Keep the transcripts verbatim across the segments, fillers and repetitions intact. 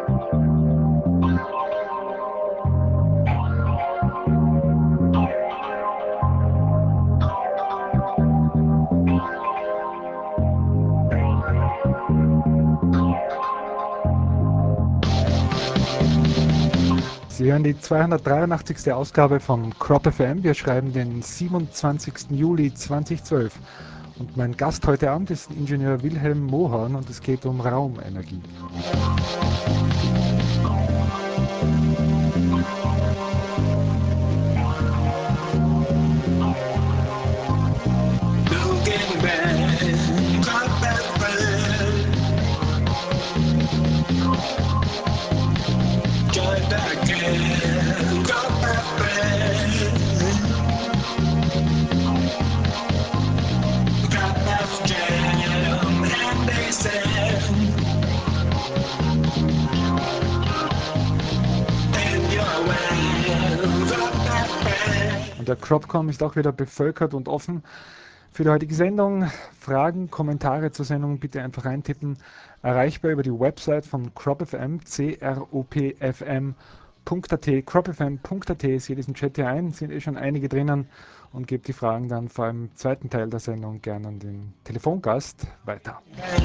Sie hören die zweihundertdreiundachtzigste Ausgabe von Crop F M. Wir schreiben den siebenundzwanzigsten Juli zweitausendzwölf. Und mein Gast heute Abend ist Ingenieur Wilhelm Mohorn und es geht um Raumenergie. Und der Cropcom ist auch wieder bevölkert und offen für die heutige Sendung. Fragen, Kommentare zur Sendung bitte einfach eintippen. Erreichbar über die Website von Crop F M, c r o p f m punkt a t, crop f m punkt a t. Seht diesen Chat hier ein, sind eh schon einige drinnen und gebt die Fragen dann vor allem im zweiten Teil der Sendung gerne an den Telefongast weiter.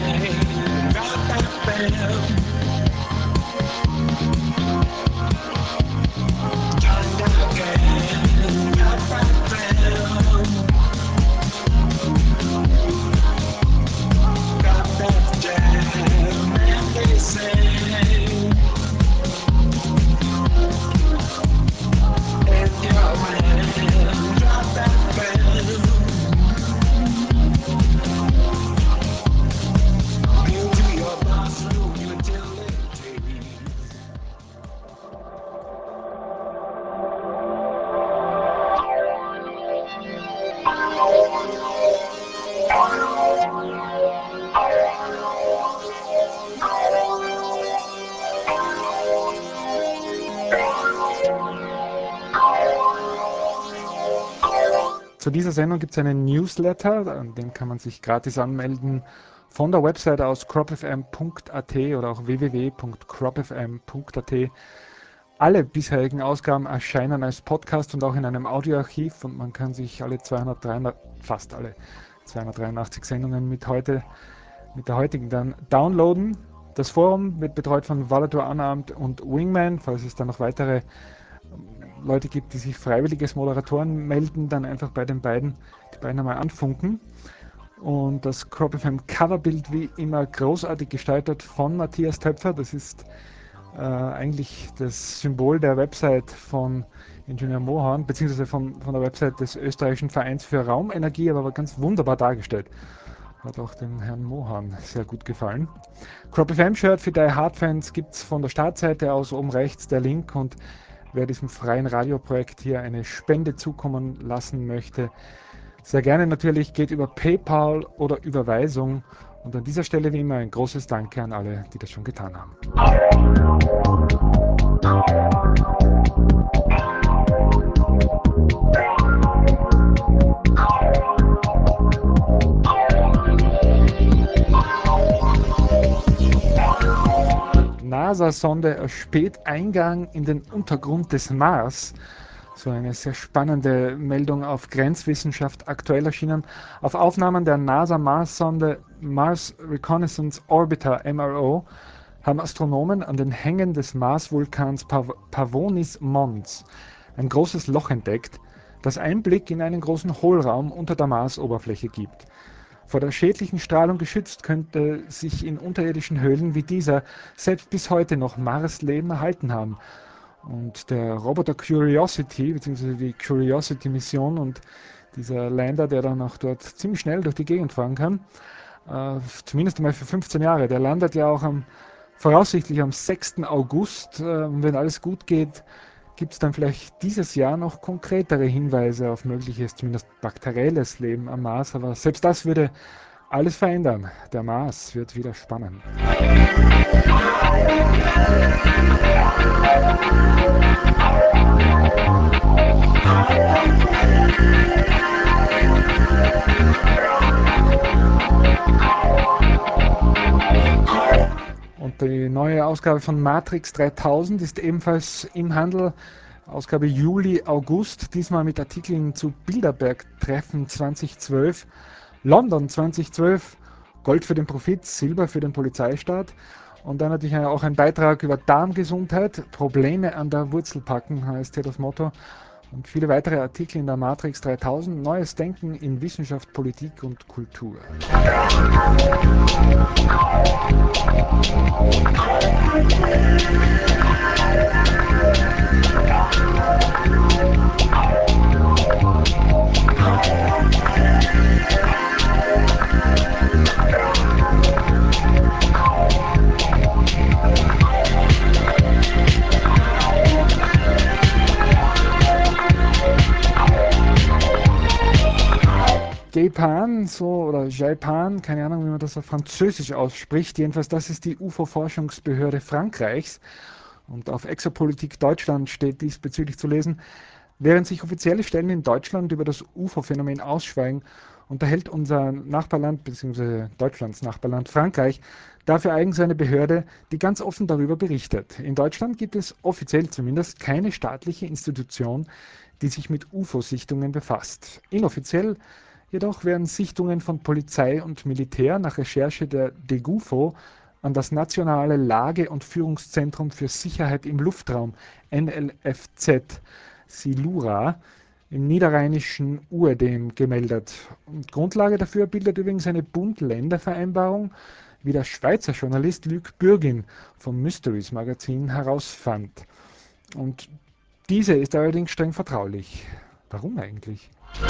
Zu dieser Sendung gibt es einen Newsletter, an den kann man sich gratis anmelden von der Website aus crop f m punkt a t oder auch w w w punkt crop f m punkt a t. Alle bisherigen Ausgaben erscheinen als Podcast und auch in einem Audioarchiv und man kann sich alle zweihundertdreiundachtzig, fast alle zweihundertdreiundachtzig Sendungen mit heute, mit der heutigen dann downloaden. Das Forum wird betreut von Valadur Unarmed und Wingman. Falls es dann noch weitere Leute gibt, die sich freiwillig als Moderatoren melden, dann einfach bei den beiden, die beiden einmal anfunken. Und das Crop F M Coverbild wie immer großartig gestaltet von Matthias Töpfer. Das ist äh, eigentlich das Symbol der Website von Ingenieur Mohorn, beziehungsweise von, von der Website des österreichischen Vereins für Raumenergie, aber ganz wunderbar dargestellt. Hat auch dem Herrn Mohorn sehr gut gefallen. Crop F M Shirt für Die Hard Fans gibt es von der Startseite aus oben rechts der Link, und wer diesem freien Radioprojekt hier eine Spende zukommen lassen möchte, sehr gerne natürlich, geht über PayPal oder Überweisung. Und an dieser Stelle wie immer ein großes Danke an alle, die das schon getan haben. NASA-Sonde erspäht Eingang in den Untergrund des Mars. So eine sehr spannende Meldung auf Grenzwissenschaft aktuell erschienen. Auf Aufnahmen der NASA-Mars-Sonde Mars Reconnaissance Orbiter M R O haben Astronomen an den Hängen des Mars-Vulkans Pav Pavonis Mons ein großes Loch entdeckt, das Einblick in einen großen Hohlraum unter der Marsoberfläche gibt. Vor der schädlichen Strahlung geschützt könnte sich in unterirdischen Höhlen wie dieser selbst bis heute noch Marsleben erhalten haben. Und der Roboter Curiosity, beziehungsweise die Curiosity-Mission und dieser Lander, der dann auch dort ziemlich schnell durch die Gegend fahren kann, äh, zumindest einmal für fünfzehn Jahre, der landet ja auch am, voraussichtlich am sechsten August. Äh, und wenn alles gut geht, gibt es dann vielleicht dieses Jahr noch konkretere Hinweise auf mögliches, zumindest bakterielles Leben am Mars. Aber selbst das würde alles verändern. Der Mars wird wieder spannend. Und die neue Ausgabe von Matrix dreitausend ist ebenfalls im Handel. Ausgabe Juli, August, diesmal mit Artikeln zu Bilderberg-Treffen zweitausendzwölf, London zweitausendzwölf, Gold für den Profit, Silber für den Polizeistaat und dann natürlich auch ein Beitrag über Darmgesundheit, Probleme an der Wurzel packen, heißt hier das Motto. Und viele weitere Artikel in der Matrix dreitausend, neues Denken in Wissenschaft, Politik und Kultur. Japan, so, oder Japan, keine Ahnung, wie man das auf Französisch ausspricht. Jedenfalls, das ist die U F O-Forschungsbehörde Frankreichs. Und auf Exopolitik Deutschland steht diesbezüglich zu lesen: Während sich offizielle Stellen in Deutschland über das U F O-Phänomen ausschweigen, unterhält unser Nachbarland bzw. Deutschlands Nachbarland Frankreich dafür eigens eine Behörde, die ganz offen darüber berichtet. In Deutschland gibt es offiziell zumindest keine staatliche Institution, die sich mit U F O-Sichtungen befasst. Inoffiziell jedoch werden Sichtungen von Polizei und Militär nach Recherche der DEGUFO an das Nationale Lage- und Führungszentrum für Sicherheit im Luftraum N L F Z Silura im niederrheinischen Uerdem gemeldet. Und Grundlage dafür bildet übrigens eine Bund-Länder-Vereinbarung, wie der Schweizer Journalist Luc Bürgin vom Mysteries Magazin herausfand. Und diese ist allerdings streng vertraulich. Warum eigentlich?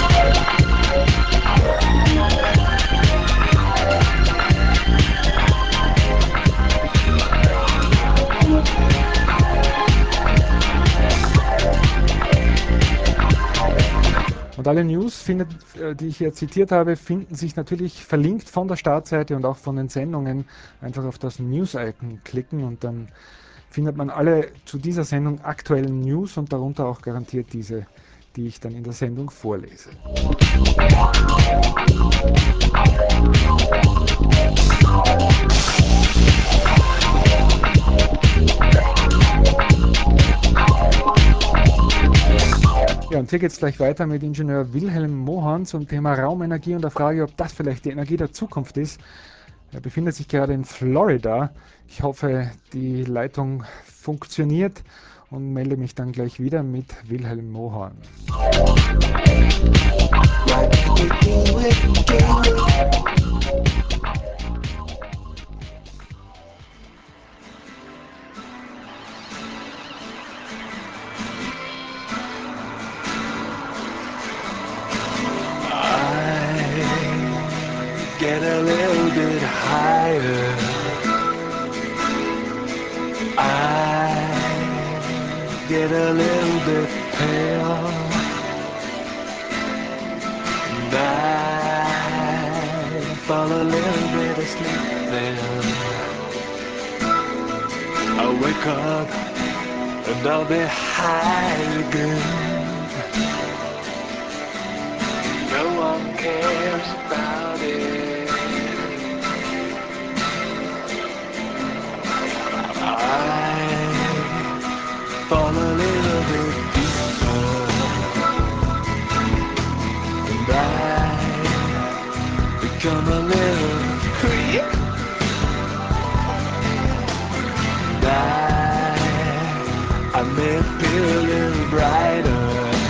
Und alle News, findet, die ich hier zitiert habe, finden sich natürlich verlinkt von der Startseite und auch von den Sendungen. Einfach auf das News-Icon klicken und dann findet man alle zu dieser Sendung aktuellen News und darunter auch garantiert diese, die ich dann in der Sendung vorlese. Ja, und hier geht es gleich weiter mit Ingenieur Wilhelm Mohan zum Thema Raumenergie und der Frage, ob das vielleicht die Energie der Zukunft ist. Er befindet sich gerade in Florida. Ich hoffe, die Leitung funktioniert und melde mich dann gleich wieder mit Wilhelm Mohan. Get a little bit higher. I get a little bit pale. And I fall a little bit asleep then. I wake up and I'll be high again. No one cares about it. I fall a little bit deeper, and I become a little creep. And I, I may be a little brighter,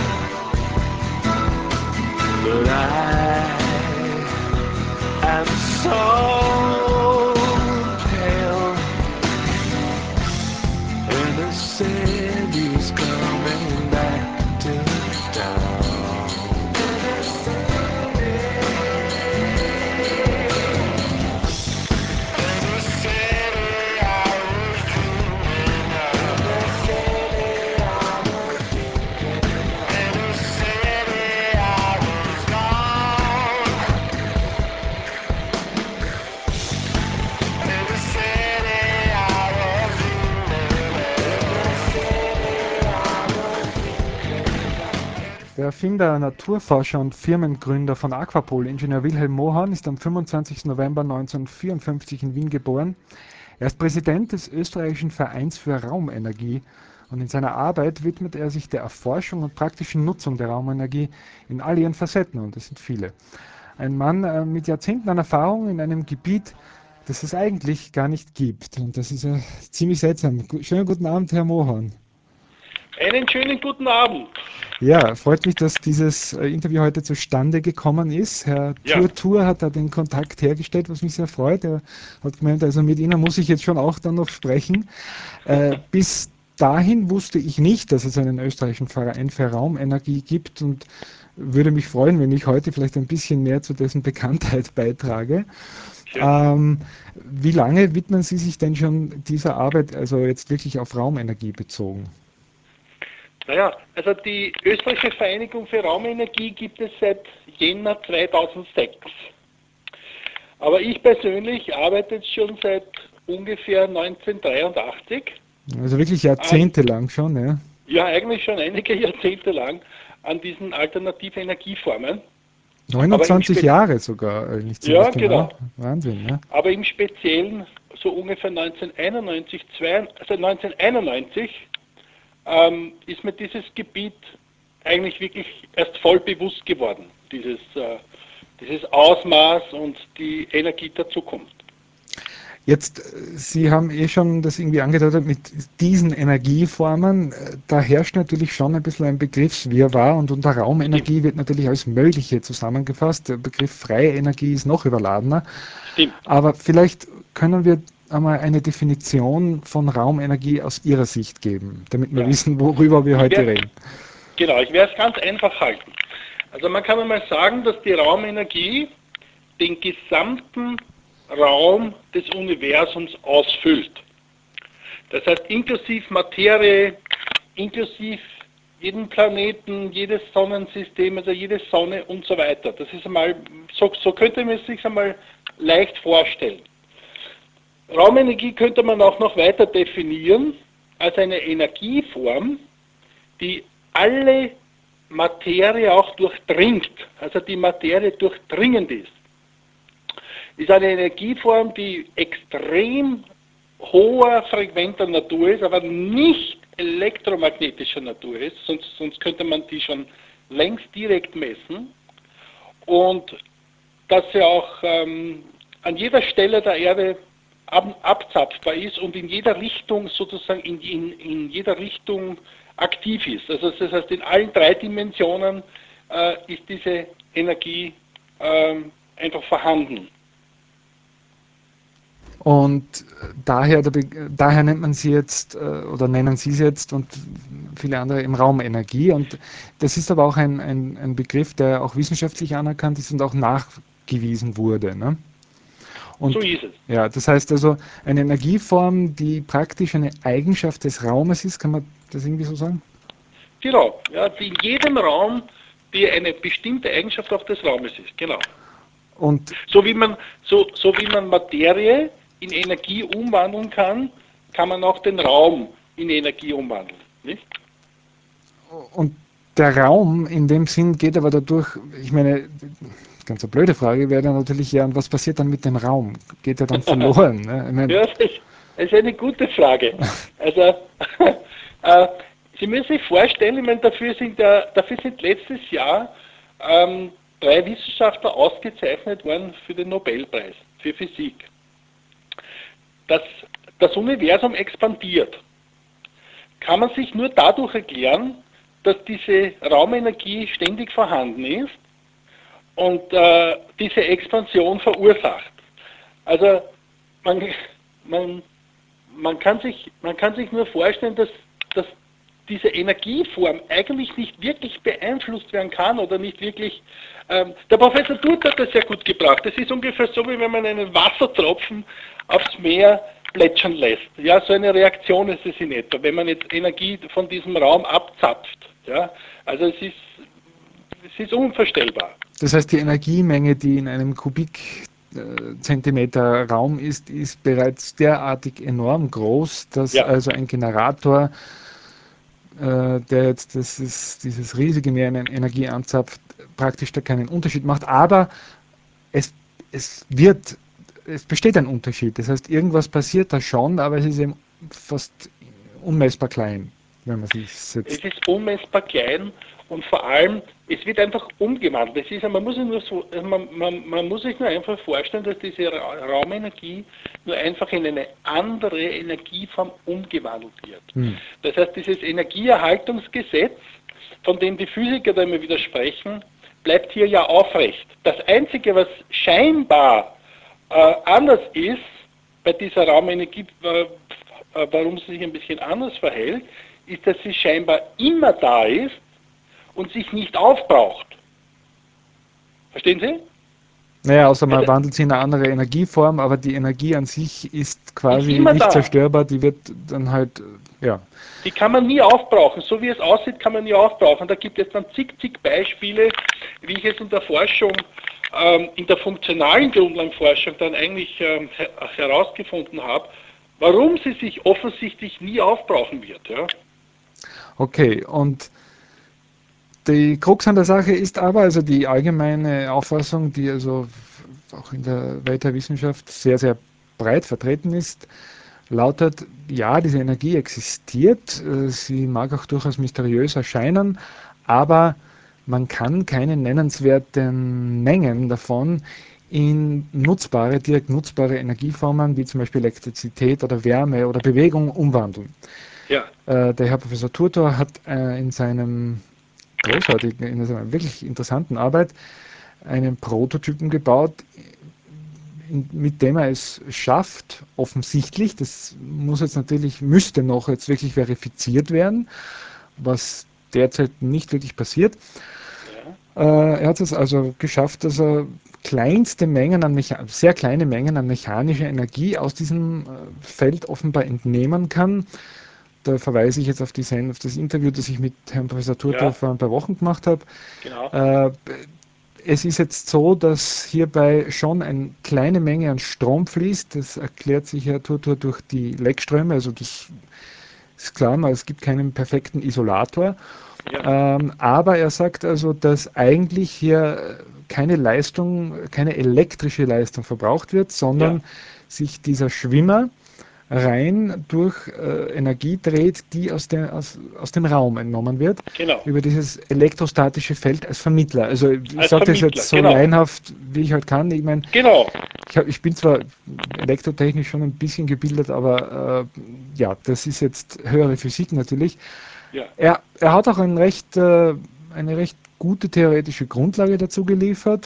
but I am so pale. And the city's coming back to town. In the city I was dreaming of. In the city I was gone. In the city I was Der Erfinder, Naturforscher und Firmengründer von Aquapol, Ingenieur Wilhelm Mohan, ist am fünfundzwanzigsten November neunzehnhundertvierundfünfzig in Wien geboren. Er ist Präsident des österreichischen Vereins für Raumenergie und in seiner Arbeit widmet er sich der Erforschung und praktischen Nutzung der Raumenergie in all ihren Facetten, und das sind viele. Ein Mann äh, mit Jahrzehnten an Erfahrung in einem Gebiet, das es eigentlich gar nicht gibt. Und das ist ja ziemlich seltsam. Schönen guten Abend, Herr Mohorn. Einen schönen guten Abend. Ja, freut mich, dass dieses äh, Interview heute zustande gekommen ist. Herr Ja, Turtur hat da den Kontakt hergestellt, was mich sehr freut. Er hat gemeint, also mit Ihnen muss ich jetzt schon auch dann noch sprechen. Äh, bis dahin wusste ich nicht, dass es einen österreichischen Verein für Raumenergie gibt, und würde mich freuen, wenn ich heute vielleicht ein bisschen mehr zu dessen Bekanntheit beitrage. schön. Ähm, Wie lange widmen Sie sich denn schon dieser Arbeit, also jetzt wirklich auf Raumenergie bezogen? Naja, also die Österreichische Vereinigung für Raumenergie gibt es seit Jänner zweitausendsechs. Aber ich persönlich arbeite jetzt schon seit ungefähr neunzehnhundertdreiundachtzig Also wirklich an, jahrzehntelang schon, ja. ja eigentlich schon einige Jahrzehnte lang, an diesen alternativen Energieformen. Aber im neunundzwanzig Spe Jahre sogar, eigentlich ziemlich ja, genau. genau. Wahnsinn, ja. Aber im Speziellen so ungefähr neunzehnhunderteinundneunzig, zwei, also neunzehnhunderteinundneunzig ähm, ist mir dieses Gebiet eigentlich wirklich erst voll bewusst geworden, dieses, äh, dieses Ausmaß und die Energie der Zukunft. Jetzt, äh, Sie haben eh schon das irgendwie angedeutet mit diesen Energieformen. äh, Da herrscht natürlich schon ein bisschen ein Begriffswirrwarr, und unter Stimmt, Raumenergie wird natürlich alles Mögliche zusammengefasst. Der Begriff freie Energie ist noch überladener. stimmt. Aber vielleicht können wir einmal eine Definition von Raumenergie aus Ihrer Sicht geben, damit wir Ja. wissen, worüber wir Ich heute werde, reden. genau, ich werde es ganz einfach halten. Also man kann einmal sagen, dass die Raumenergie den gesamten Raum des Universums ausfüllt. Das heißt, inklusive Materie, inklusive jeden Planeten, jedes Sonnensystem, also jede Sonne und so weiter. Das ist einmal, so, so könnte man es sich einmal leicht vorstellen. Raumenergie könnte man auch noch weiter definieren als eine Energieform, die alle Materie auch durchdringt, also die Materie durchdringend ist. Ist eine Energieform, die extrem hoher frequenter Natur ist, aber nicht elektromagnetischer Natur ist, sonst, sonst könnte man die schon längst direkt messen. Und dass sie auch ähm, an jeder Stelle der Erde ab, abzapfbar ist und in jeder Richtung sozusagen in, in, in jeder Richtung aktiv ist. Also das heißt, in allen drei Dimensionen äh, ist diese Energie ähm, einfach vorhanden. Und daher, daher nennt man sie jetzt, äh, oder nennen sie sie jetzt und viele andere im Raum Energie. Und das ist aber auch ein, ein, ein Begriff, der auch wissenschaftlich anerkannt ist und auch nachgewiesen wurde. Ne? So Und ist es. ja, das heißt also, eine Energieform, die praktisch eine Eigenschaft des Raumes ist, kann man das irgendwie so sagen? Genau, ja, die in jedem Raum, die eine bestimmte Eigenschaft auch des Raumes ist, genau. Und, So wie man, so, so wie man Materie in Energie umwandeln kann, kann man auch den Raum in Energie umwandeln. Nicht? und der Raum in dem Sinn geht aber dadurch, ich meine, ganz eine blöde Frage wäre dann natürlich, ja, und was passiert dann mit dem Raum? Geht er dann verloren? Ne? Ich meine, Ja, das ist, das ist eine gute Frage. Also, äh, Sie müssen sich vorstellen, ich meine, dafür sind, ja, dafür sind letztes Jahr ähm, drei Wissenschaftler ausgezeichnet worden für den Nobelpreis für Physik. Das, das Universum expandiert. Kann man sich nur dadurch erklären, dass diese Raumenergie ständig vorhanden ist und äh, diese Expansion verursacht. Also man, man, man, kann sich, man kann sich nur vorstellen, dass, dass diese Energieform eigentlich nicht wirklich beeinflusst werden kann oder nicht wirklich. Ähm, der Professor Durt hat das sehr gut gebracht. Das ist ungefähr so, wie wenn man einen Wassertropfen aufs Meer plätschern lässt. Ja, so eine Reaktion ist es in etwa, wenn man jetzt Energie von diesem Raum abzapft. Ja, also es ist, es ist unvorstellbar. das heißt, die Energiemenge, die in einem Kubikzentimeter Raum ist, ist bereits derartig enorm groß, dass Ja, also ein Generator, äh, der jetzt das ist, dieses riesige Meer an Energie anzapft, praktisch da keinen Unterschied macht. Aber es, es wird es besteht ein Unterschied. Das heißt, irgendwas passiert da schon, aber es ist eben fast unmessbar klein, wenn man sich Es jetzt. ist unmessbar klein und vor allem, es wird einfach umgewandelt. Es ist, man, muss sich nur so, man, man, man muss sich nur einfach vorstellen, dass diese Ra Raumenergie nur einfach in eine andere Energieform umgewandelt wird. Hm. Das heißt, dieses Energieerhaltungsgesetz, von dem die Physiker da immer widersprechen, bleibt hier ja aufrecht. Das Einzige, was scheinbar äh, anders ist bei dieser Raumenergie, äh, äh, warum sie sich ein bisschen anders verhält, ist, dass sie scheinbar immer da ist und sich nicht aufbraucht. Verstehen Sie? Naja, außer man Also, wandelt sie in eine andere Energieform, aber die Energie an sich ist ist quasi immer nicht da. zerstörbar, die wird dann halt, äh, ja. Die kann man nie aufbrauchen. So wie es aussieht, kann man nie aufbrauchen. Da gibt es dann zig, zig Beispiele, wie ich es in der Forschung, ähm, in der funktionalen Grundlagenforschung dann eigentlich ähm, her herausgefunden habe, warum sie sich offensichtlich nie aufbrauchen wird. Ja? Okay, und die Krux an der Sache ist aber, also die allgemeine Auffassung, die also auch in der Welt der Wissenschaft sehr, sehr breit vertreten ist, lautet, ja, diese Energie existiert, äh, sie mag auch durchaus mysteriös erscheinen, aber man kann keine nennenswerten Mengen davon in nutzbare, direkt nutzbare Energieformen wie zum Beispiel Elektrizität oder Wärme oder Bewegung umwandeln. Ja, Äh, der Herr Professor Turtor hat äh, in seinem großartigen, in seiner wirklich interessanten Arbeit einen Prototypen gebaut, in, mit dem er es schafft, offensichtlich, das muss jetzt natürlich, müsste noch jetzt wirklich verifiziert werden, was derzeit nicht wirklich passiert. ja, Äh, er hat es also geschafft, dass er kleinste Mengen an Mecha sehr kleine Mengen an mechanischer Energie aus diesem äh, Feld offenbar entnehmen kann. Da verweise ich jetzt auf, die, auf das Interview, das ich mit Herrn Professor Turtor ja, vor ein paar Wochen gemacht habe. genau, Äh, es ist jetzt so, dass hierbei schon eine kleine Menge an Strom fließt. Das erklärt sich Herr Turtor durch die Leckströme. Also das ist klar, es gibt keinen perfekten Isolator. ja, Ähm, aber er sagt also, dass eigentlich hier keine Leistung, keine elektrische Leistung verbraucht wird, ja, sondern sich dieser Schwimmer rein durch äh, Energie dreht, die aus, der, aus, aus dem Raum entnommen wird, genau. über dieses elektrostatische Feld als Vermittler. Also ich Als sage das Vermittler, jetzt so genau, laienhaft, wie ich halt kann. Ich meine, genau, ich, hab, ich bin zwar elektrotechnisch schon ein bisschen gebildet, aber äh, ja, das ist jetzt höhere Physik natürlich. ja, Er, er hat auch ein recht, äh, eine recht gute theoretische Grundlage dazu geliefert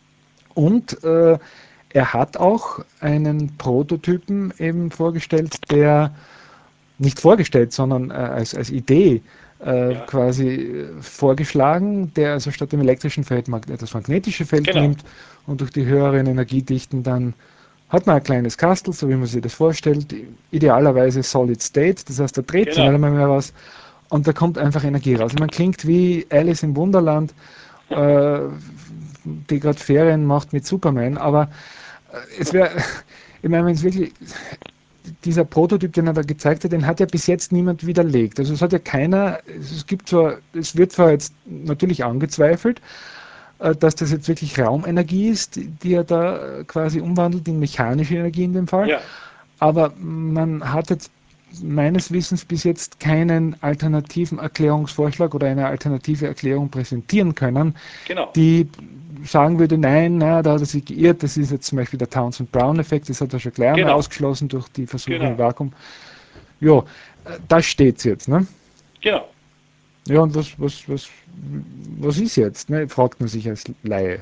und äh, er hat auch einen Prototypen eben vorgestellt, der nicht vorgestellt, sondern äh, als, als Idee äh, ja, quasi äh, vorgeschlagen, der also statt dem elektrischen Feld mag das magnetische Feld genau, nimmt und durch die höheren Energiedichten dann hat man ein kleines Kastel, so wie man sich das vorstellt, idealerweise Solid State, das heißt, da dreht sich nicht genau. einmal mehr was und da kommt einfach Energie raus. Man klingt wie Alice im Wunderland, äh, die gerade Ferien macht mit Superman, aber äh, es wäre, ich meine, wenn es wirklich, dieser Prototyp, den er da gezeigt hat, den hat ja bis jetzt niemand widerlegt. Also es hat ja keiner, es gibt zwar, es wird zwar jetzt natürlich angezweifelt, äh, dass das jetzt wirklich Raumenergie ist, die, die er da äh, quasi umwandelt in mechanische Energie in dem Fall, Ja, aber man hat jetzt meines Wissens bis jetzt keinen alternativen Erklärungsvorschlag oder eine alternative Erklärung präsentieren können, genau, die sagen würde, nein, na, da hat er sich geirrt, das ist jetzt zum Beispiel der Townsend-Brown-Effekt, das hat er schon gleich einmal genau, ausgeschlossen durch die Versuche im genau, Vakuum. Ja, äh, das steht's jetzt, ne? genau. Ja, und was, was, was, was ist jetzt, ne? Fragt man sich als Laie.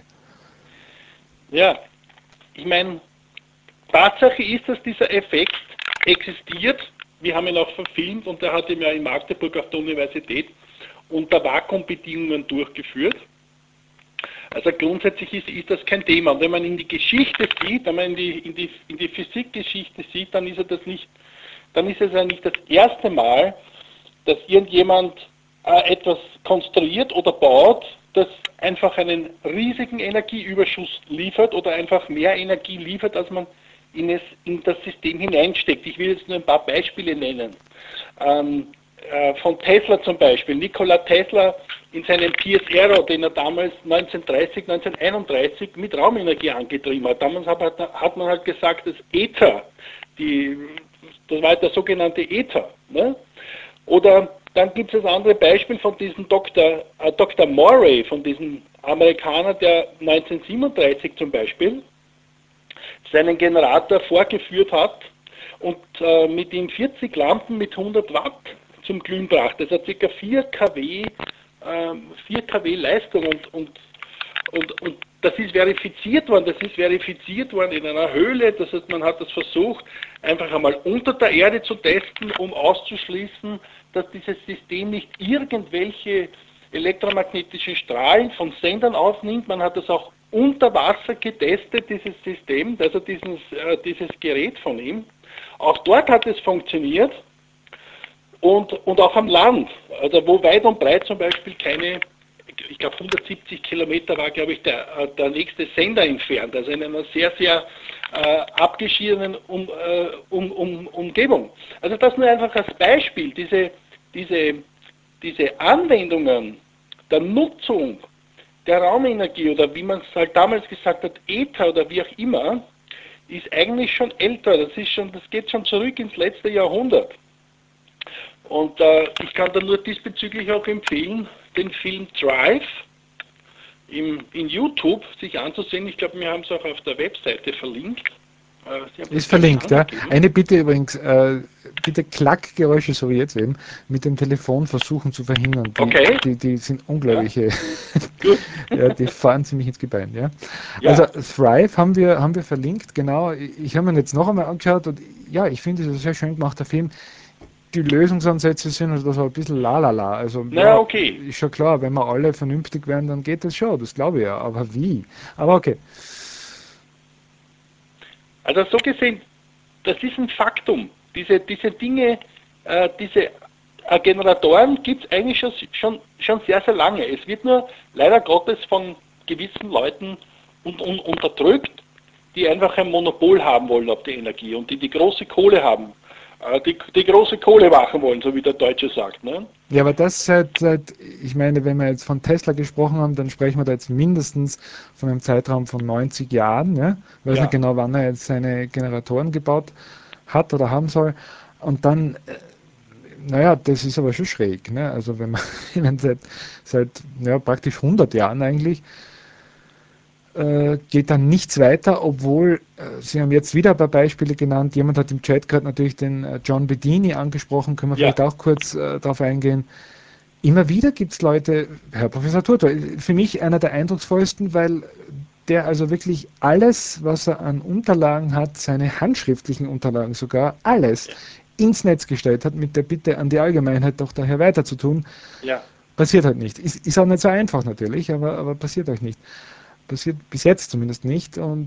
Ja, ich meine, Tatsache ist, dass dieser Effekt existiert. Wir haben ihn auch verfilmt und der hat ihn ja in Magdeburg auf der Universität unter Vakuumbedingungen durchgeführt. Also grundsätzlich ist, ist das kein Thema. Und wenn man in die Geschichte sieht, wenn man in die, in die, in die Physikgeschichte sieht, dann ist, er das nicht, dann ist es ja nicht das erste Mal, dass irgendjemand äh, etwas konstruiert oder baut, das einfach einen riesigen Energieüberschuss liefert oder einfach mehr Energie liefert, als man in, es, in das System hineinsteckt. Ich will jetzt nur ein paar Beispiele nennen. Ähm, äh, von Tesla zum Beispiel. Nikola Tesla in seinem Pierce Arrow, den er damals neunzehnhundertdreißig, neunzehnhunderteinunddreißig mit Raumenergie angetrieben hat. Damals hat man halt gesagt, das Äther, die, das war der sogenannte Äther. Ne? Oder dann gibt es das andere Beispiel von diesem Doktor äh, Doktor Morey, von diesem Amerikaner, der neunzehnhundertsiebenunddreißig zum Beispiel seinen Generator vorgeführt hat und äh, mit ihm vierzig Lampen mit hundert Watt zum Glühen brachte. Das hat ca. vier Kilowatt, äh, vier Kilowatt Leistung und, und, und, und das ist verifiziert worden, das ist verifiziert worden in einer Höhle, das heißt, man hat das versucht, einfach einmal unter der Erde zu testen, um auszuschließen, dass dieses System nicht irgendwelche elektromagnetischen Strahlen von Sendern aufnimmt. Man hat das auch unter Wasser getestet, dieses System, also dieses, äh, dieses Gerät von ihm. Auch dort hat es funktioniert und, und auch am Land, also wo weit und breit zum Beispiel keine, ich glaube hundertsiebzig Kilometer war, glaube ich, der, der nächste Sender entfernt, also in einer sehr, sehr äh, abgeschiedenen um, äh, um, um, Umgebung. Also das nur einfach als Beispiel, diese, diese, diese Anwendungen der Nutzung der Raumenergie oder wie man es halt damals gesagt hat, Äther oder wie auch immer, ist eigentlich schon älter. Das ist schon, das geht schon zurück ins letzte Jahrhundert. Und äh, ich kann da nur diesbezüglich auch empfehlen, den Film Drive im, in YouTube sich anzusehen. Ich glaube, wir haben es auch auf der Webseite verlinkt. Äh, Ist verlinkt, ja. Eine Bitte übrigens, äh, bitte Klackgeräusche, so wie jetzt eben, mit dem Telefon versuchen zu verhindern. Die, okay. die, die sind unglaubliche, Ja. Gut. ja, die fahren ziemlich ins Gebein, ja. Ja. Also Thrive haben wir, haben wir verlinkt, genau. Ich habe mir jetzt noch einmal angeschaut und ja, ich finde, es ist ein sehr schön gemachter Film. Die Lösungsansätze sind also das war ein bisschen lalala. Also Na, ja, okay. ist schon klar, wenn wir alle vernünftig werden, dann geht das schon, das glaube ich ja. Aber wie? Aber okay. Also so gesehen, das ist ein Faktum. Diese, diese Dinge, äh, diese äh, Generatoren gibt es eigentlich schon, schon, schon sehr, sehr lange. Es wird nur leider Gottes von gewissen Leuten un, un, unterdrückt, die einfach ein Monopol haben wollen auf die Energie und die die große Kohle haben. Äh, die, die große Kohle machen wollen, so wie der Deutsche sagt. Ne? Ja, aber das seit, seit, ich meine, wenn wir jetzt von Tesla gesprochen haben, dann sprechen wir da jetzt mindestens von einem Zeitraum von neunzig Jahren. Ja? Ich weiß Ja. nicht genau, wann er jetzt seine Generatoren gebaut hat oder haben soll. Und dann, äh, naja, das ist aber schon schräg. Ne? Also wenn man wenn seit, seit ja, praktisch hundert Jahren eigentlich äh, geht dann nichts weiter, obwohl äh, Sie haben jetzt wieder ein paar Beispiele genannt. Jemand hat im Chat gerade natürlich den äh, John Bedini angesprochen. Können wir Ja. vielleicht auch kurz äh, darauf eingehen. Immer wieder gibt es Leute, Herr Professor Turtor, für mich einer der eindrucksvollsten, weil der also wirklich alles, was er an Unterlagen hat, seine handschriftlichen Unterlagen sogar, alles ins Netz gestellt hat, mit der Bitte an die Allgemeinheit doch daher weiter zu tun. Ja. Passiert halt nicht. Ist, ist auch nicht so einfach natürlich, aber, aber passiert euch nicht. Passiert bis jetzt zumindest nicht und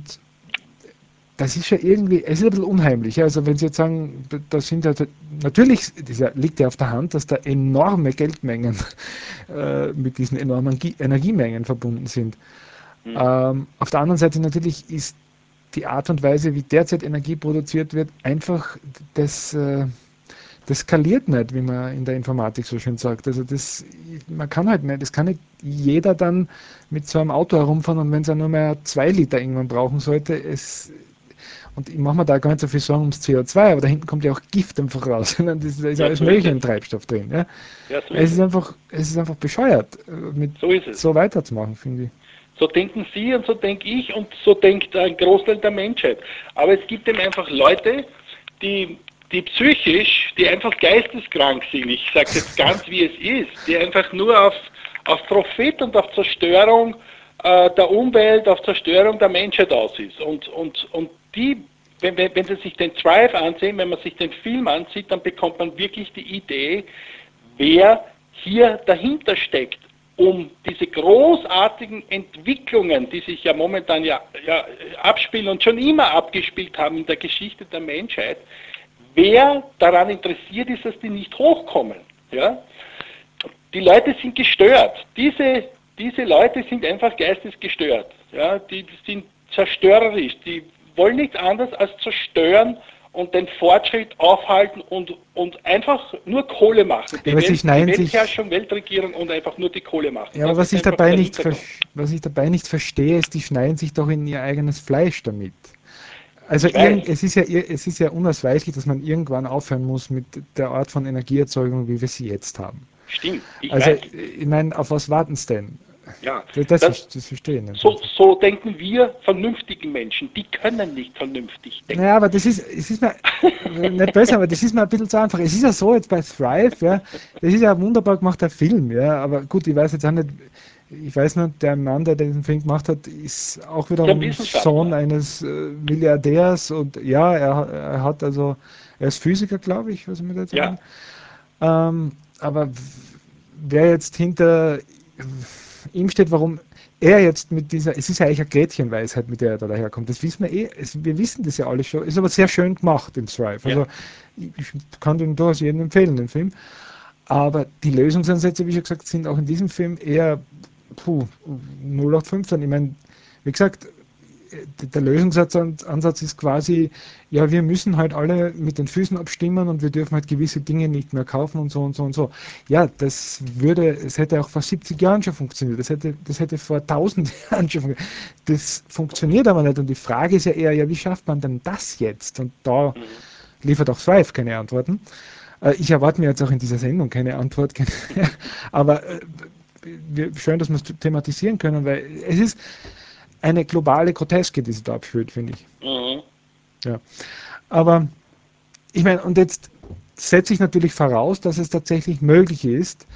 das ist ja irgendwie, es ist ein bisschen unheimlich. Also wenn Sie jetzt sagen, da sind halt, natürlich das liegt ja auf der Hand, dass da enorme Geldmengen äh, mit diesen enormen Energiemengen verbunden sind. Hm. Ähm, auf der anderen Seite natürlich ist die Art und Weise, wie derzeit Energie produziert wird, einfach das, äh, das skaliert nicht, wie man in der Informatik so schön sagt. Also das, man kann halt nicht, das kann nicht jeder dann mit so einem Auto herumfahren und wenn es ja nur mehr zwei Liter irgendwann brauchen sollte, es und ich mache mir da gar nicht so viel Sorgen ums C O zwei, aber da hinten kommt ja auch Gift einfach raus. Da ist, da ist Ja, alles so ist Mögliche es. im Treibstoff drin. Ja? Ja, so Es ist ist es. einfach, es ist einfach bescheuert, mit So ist es. so weiterzumachen, finde ich. So denken Sie und so denke ich und so denkt ein Großteil der Menschheit. Aber es gibt eben einfach Leute, die, die psychisch, die einfach geisteskrank sind. Ich sage jetzt ganz, wie es ist, die einfach nur auf, auf Profit und auf Zerstörung äh, der Umwelt, auf Zerstörung der Menschheit aus ist. Und, und, und die, wenn, wenn, wenn Sie sich den Drive ansehen, wenn man sich den Film ansieht, dann bekommt man wirklich die Idee, wer hier dahinter steckt, um diese großartigen Entwicklungen, die sich ja momentan ja, ja abspielen und schon immer abgespielt haben in der Geschichte der Menschheit, wer daran interessiert ist, dass die nicht hochkommen. Ja? Die Leute sind gestört. Diese, diese Leute sind einfach geistesgestört. Ja? Die sind zerstörerisch. Die wollen nichts anderes als zerstören und den Fortschritt aufhalten und, und einfach nur Kohle machen. Die, Ja, aber sie Welt, die schneiden sich, Weltherrschung, Weltregierung und einfach nur die Kohle machen. ja, aber Das was ist ich einfach dabei der nicht, ver- Hintergrund. was ich dabei nicht verstehe, ist, die schneiden sich doch in ihr eigenes Fleisch damit. Also Ich weiß, irgend, es ist ja, ir- es ist ja unausweichlich, dass man irgendwann aufhören muss mit der Art von Energieerzeugung, wie wir sie jetzt haben. stimmt, ich Also, weiß. ich meine, auf was warten sie denn? Ja, Das, das, das, ver- das verstehe ich nicht. so, Also. so denken wir vernünftigen Menschen. Die können nicht vernünftig Naja, denken. aber das ist, es ist mir äh, nicht besser, aber das ist mir ein bisschen zu einfach. Es ist ja so jetzt bei Thrive, ja, das ist ja ein wunderbar gemachter Film, ja, aber gut, ich weiß jetzt auch nicht, ich weiß nicht, der Mann, der diesen Film gemacht hat, ist auch Ist ein wiederum Sohn Wissenschaftler. eines äh, Milliardärs und ja, er, er hat also, er ist Physiker, glaube ich, was ich mir da jetzt Ja, erinnere. Ähm, aber wer jetzt hinter ihm steht, warum er jetzt mit dieser, es ist ja eigentlich eine Gretchenweisheit, mit der er da daherkommt. Das wissen wir eh, es, wir wissen das ja alle schon, ist aber sehr schön gemacht im Thrive. ja. Also ich, ich kann den durchaus jedem empfehlen, den Film. Aber die Lösungsansätze, wie schon gesagt, sind auch in diesem Film eher puh, null acht fünfzehn. Ich meine, wie gesagt, der Lösungsansatz ist quasi, ja, wir müssen halt alle mit den Füßen abstimmen und wir dürfen halt gewisse Dinge nicht mehr kaufen und so und so und so. Ja, das würde, es hätte auch vor siebzig Jahren schon funktioniert, das hätte, das hätte vor tausend Jahren schon funktioniert. Das funktioniert aber nicht und die Frage ist ja eher, ja, wie schafft man denn das jetzt? Und da Mhm. liefert auch Thrive keine Antworten. Äh, Ich erwarte mir jetzt auch in dieser Sendung keine Antwort, aber äh, schön, dass wir es thematisieren können, weil es ist eine globale Groteske, die sie da abführt, finde ich. Mhm. Ja. Aber ich meine, und jetzt setze ich natürlich voraus, dass es tatsächlich möglich ist,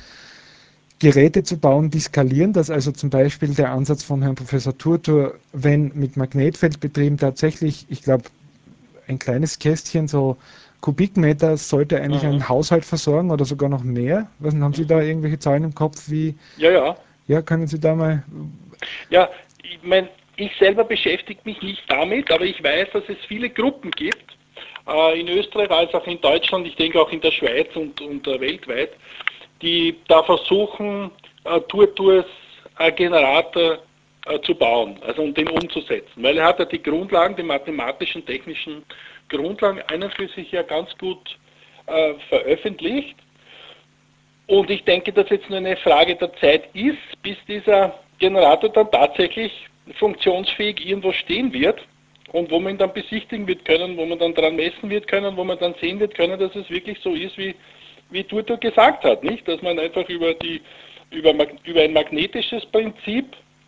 Geräte zu bauen, die skalieren, dass also zum Beispiel der Ansatz von Herrn Professor Turtur, wenn mit Magnetfeldbetrieben tatsächlich, ich glaube, ein kleines Kästchen, so Kubikmeter, sollte eigentlich Mhm. einen Haushalt versorgen oder sogar noch mehr. Was, haben Sie da Mhm. irgendwelche Zahlen im Kopf? Wie, Ja, ja. ja, können Sie da mal. Ja, ich meine, ich selber beschäftige mich nicht damit, aber ich weiß, dass es viele Gruppen gibt, äh, in Österreich als auch in Deutschland, ich denke auch in der Schweiz und, und äh, weltweit, die da versuchen, äh, Turturs äh, Generator äh, zu bauen, also um den umzusetzen. Weil er hat ja die Grundlagen, die mathematischen, technischen Grundlagen einen für sich ja ganz gut äh, veröffentlicht. Und ich denke, dass jetzt nur eine Frage der Zeit ist, bis dieser Generator dann tatsächlich funktionsfähig irgendwo stehen wird und wo man ihn dann besichtigen wird können, wo man dann dran messen wird können, wo man dann sehen wird können, dass es wirklich so ist, wie, wie Turtur gesagt hat, nicht? Dass man einfach über, die, über, über ein magnetisches Prinzip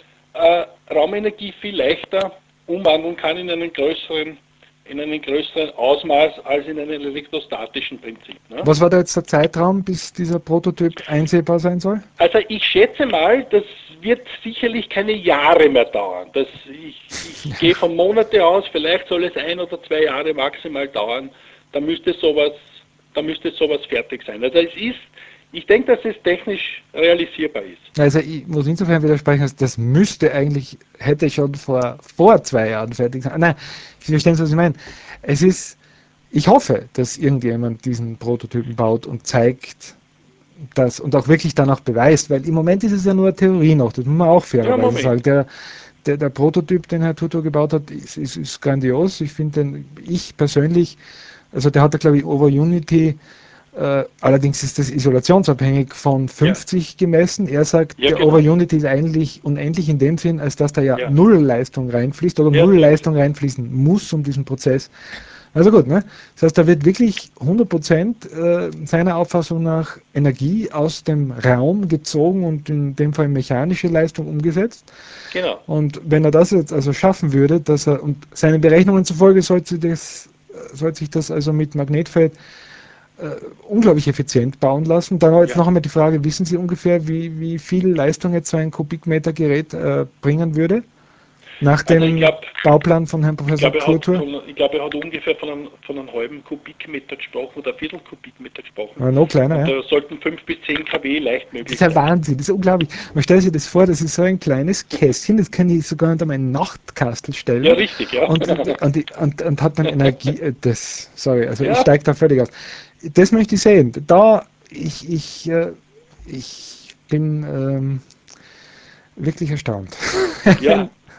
äh, Raumenergie viel leichter umwandeln kann in einen größeren in einem größeren Ausmaß als in einem elektrostatischen Prinzip. Ne? Was war da jetzt der Zeitraum, bis dieser Prototyp einsehbar sein soll? Also ich schätze mal, das wird sicherlich keine Jahre mehr dauern. Das, ich, ich gehe von Monate aus, vielleicht soll es ein oder zwei Jahre maximal dauern. Da müsste sowas, da müsste sowas fertig sein. Also es ist, ich denke, dass es technisch realisierbar ist. Also ich muss insofern widersprechen, dass das müsste eigentlich, hätte schon vor, vor zwei Jahren fertig sein. Nein, Sie verstehen, was ich meine. Es ist, ich hoffe, dass irgendjemand diesen Prototypen baut und zeigt, das und auch wirklich dann auch beweist, weil im Moment ist es ja nur eine Theorie noch, das muss man auch Ja, fairerweise sagen. Moment. Der, der, der Prototyp, den Herr Tutor gebaut hat, ist, ist, ist grandios. Ich finde den, ich persönlich, also der hat da glaube ich Over Unity, äh, allerdings ist das isolationsabhängig von Ja, fünfzig gemessen. Er sagt, ja der Over genau. Unity ist eigentlich unendlich in dem Sinn, als dass da ja Ja, null Leistung reinfließt oder ja, null ja, Leistung reinfließen muss, um diesen Prozess. Also gut, ne? Das heißt, da wird wirklich hundert Prozent äh, seiner Auffassung nach Energie aus dem Raum gezogen und in dem Fall mechanische Leistung umgesetzt. genau. Und wenn er das jetzt also schaffen würde, dass er, und seinen Berechnungen zufolge sollte, das, sollte sich das also mit Magnetfeld äh, unglaublich effizient bauen lassen. Dann jetzt Ja. noch einmal die Frage, wissen Sie ungefähr, wie, wie viel Leistung jetzt so ein Kubikmeter Gerät äh, bringen würde? Nach Also ich dem glaube, Bauplan von Herrn Ich Professor glaube, er hat Turtur? von, ich glaube, er hat ungefähr von einem, von einem halben Kubikmeter gesprochen oder Viertel Kubikmeter gesprochen. Ja, noch kleiner, Und ja. da sollten fünf bis zehn Kilowatt leicht Das möglich ist ein sein. Wahnsinn, das ist unglaublich. Man stellt sich das vor, das ist so ein kleines Kästchen, das kann ich sogar unter meinen Nachtkastel Ja, stellen richtig, ja. und, und, und, und hat dann Energie. äh, Das, sorry, also ich Ja, steige da völlig aus. Das möchte ich sehen. Da, ich, ich, äh, ich bin ähm, wirklich erstaunt. ja.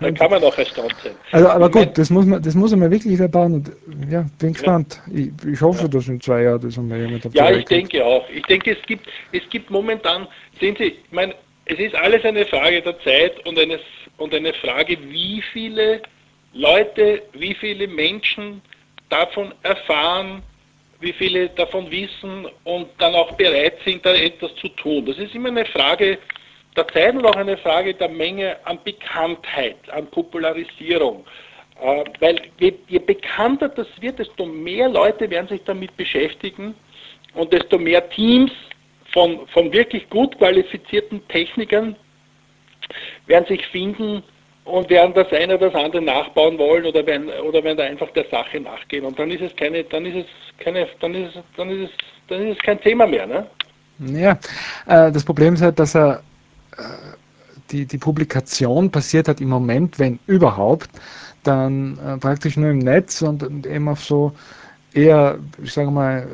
Da kann man auch erstaunt sein. Also, aber Ich mein, gut, das muss man, das muss man wirklich verbauen und ja, bin ja, gespannt. Ich, ich hoffe, ja. dass in zwei Jahren das einmal jemand auf die Ja, Reihe ich kriegt. denke auch. Ich denke, es gibt, es gibt momentan, sehen Sie, ich meine, es ist alles eine Frage der Zeit und, eines, und eine Frage, wie viele Leute, wie viele Menschen davon erfahren, wie viele davon wissen und dann auch bereit sind, da etwas zu tun. Das ist immer eine Frage der Zeit und auch eine Frage der Menge an Bekanntheit, an Popularisierung. Äh, weil je, je bekannter das wird, desto mehr Leute werden sich damit beschäftigen und desto mehr Teams von, von wirklich gut qualifizierten Technikern werden sich finden und werden das eine oder das andere nachbauen wollen oder werden, oder werden da einfach der Sache nachgehen. Und dann ist es keine, dann ist es keine, dann ist es, dann ist es, dann ist es kein Thema mehr, ne? Ja, äh, das Problem ist halt, dass er die, die Publikation passiert hat im Moment, wenn überhaupt, dann äh, praktisch nur im Netz und, und eben auf so eher, ich sage mal,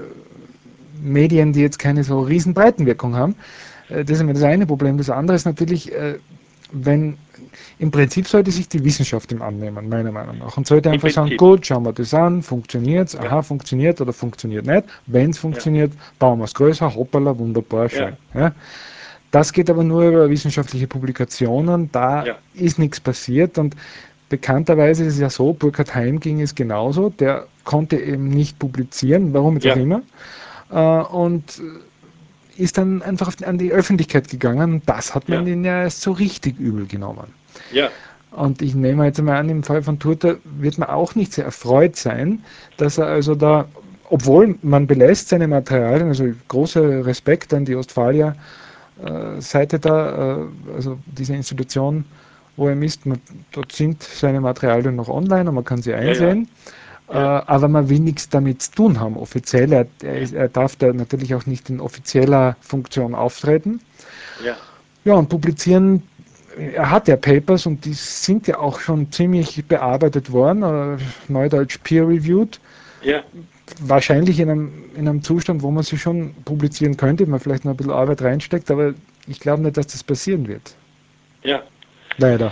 Medien, die jetzt keine so riesen Breitenwirkung haben. Äh, das ist immer das eine Problem. Das andere ist natürlich, äh, wenn im Prinzip sollte sich die Wissenschaft ihm annehmen, meiner Meinung nach. Und sollte Im einfach sagen, Prinzip. gut, schauen wir das an, funktioniert es, Ja, aha, funktioniert oder funktioniert nicht. Wenn es ja, funktioniert, bauen wir es größer, hoppala, wunderbar, ja, schön. Ja. Das geht aber nur über wissenschaftliche Publikationen, da ja, ist nichts passiert und bekannterweise ist es ja so, Burkhard Heim ging es genauso, der konnte eben nicht publizieren, warum jetzt auch ja, immer, äh, und ist dann einfach an die Öffentlichkeit gegangen und das hat man ja, ihn ja erst so richtig übel genommen. ja, Und ich nehme jetzt mal an, im Fall von Turta wird man auch nicht sehr erfreut sein, dass er also da, obwohl man belässt seine Materialien, also großer Respekt an die Ostfalia äh, Seite da, äh, also diese Institution, wo er misst, man, dort sind seine Materialien noch online und man kann sie ja, ja, einsehen, äh, ja, aber man will nichts damit zu tun haben, offiziell. Er, er, ja, ist, er darf da natürlich auch nicht in offizieller Funktion auftreten. ja, Ja, und publizieren, er hat ja Papers und die sind ja auch schon ziemlich bearbeitet worden, äh, neudeutsch peer-reviewed, ja, wahrscheinlich in einem, in einem Zustand, wo man sie schon publizieren könnte, wenn man vielleicht noch ein bisschen Arbeit reinsteckt, aber ich glaube nicht, dass das passieren wird. ja. Leider.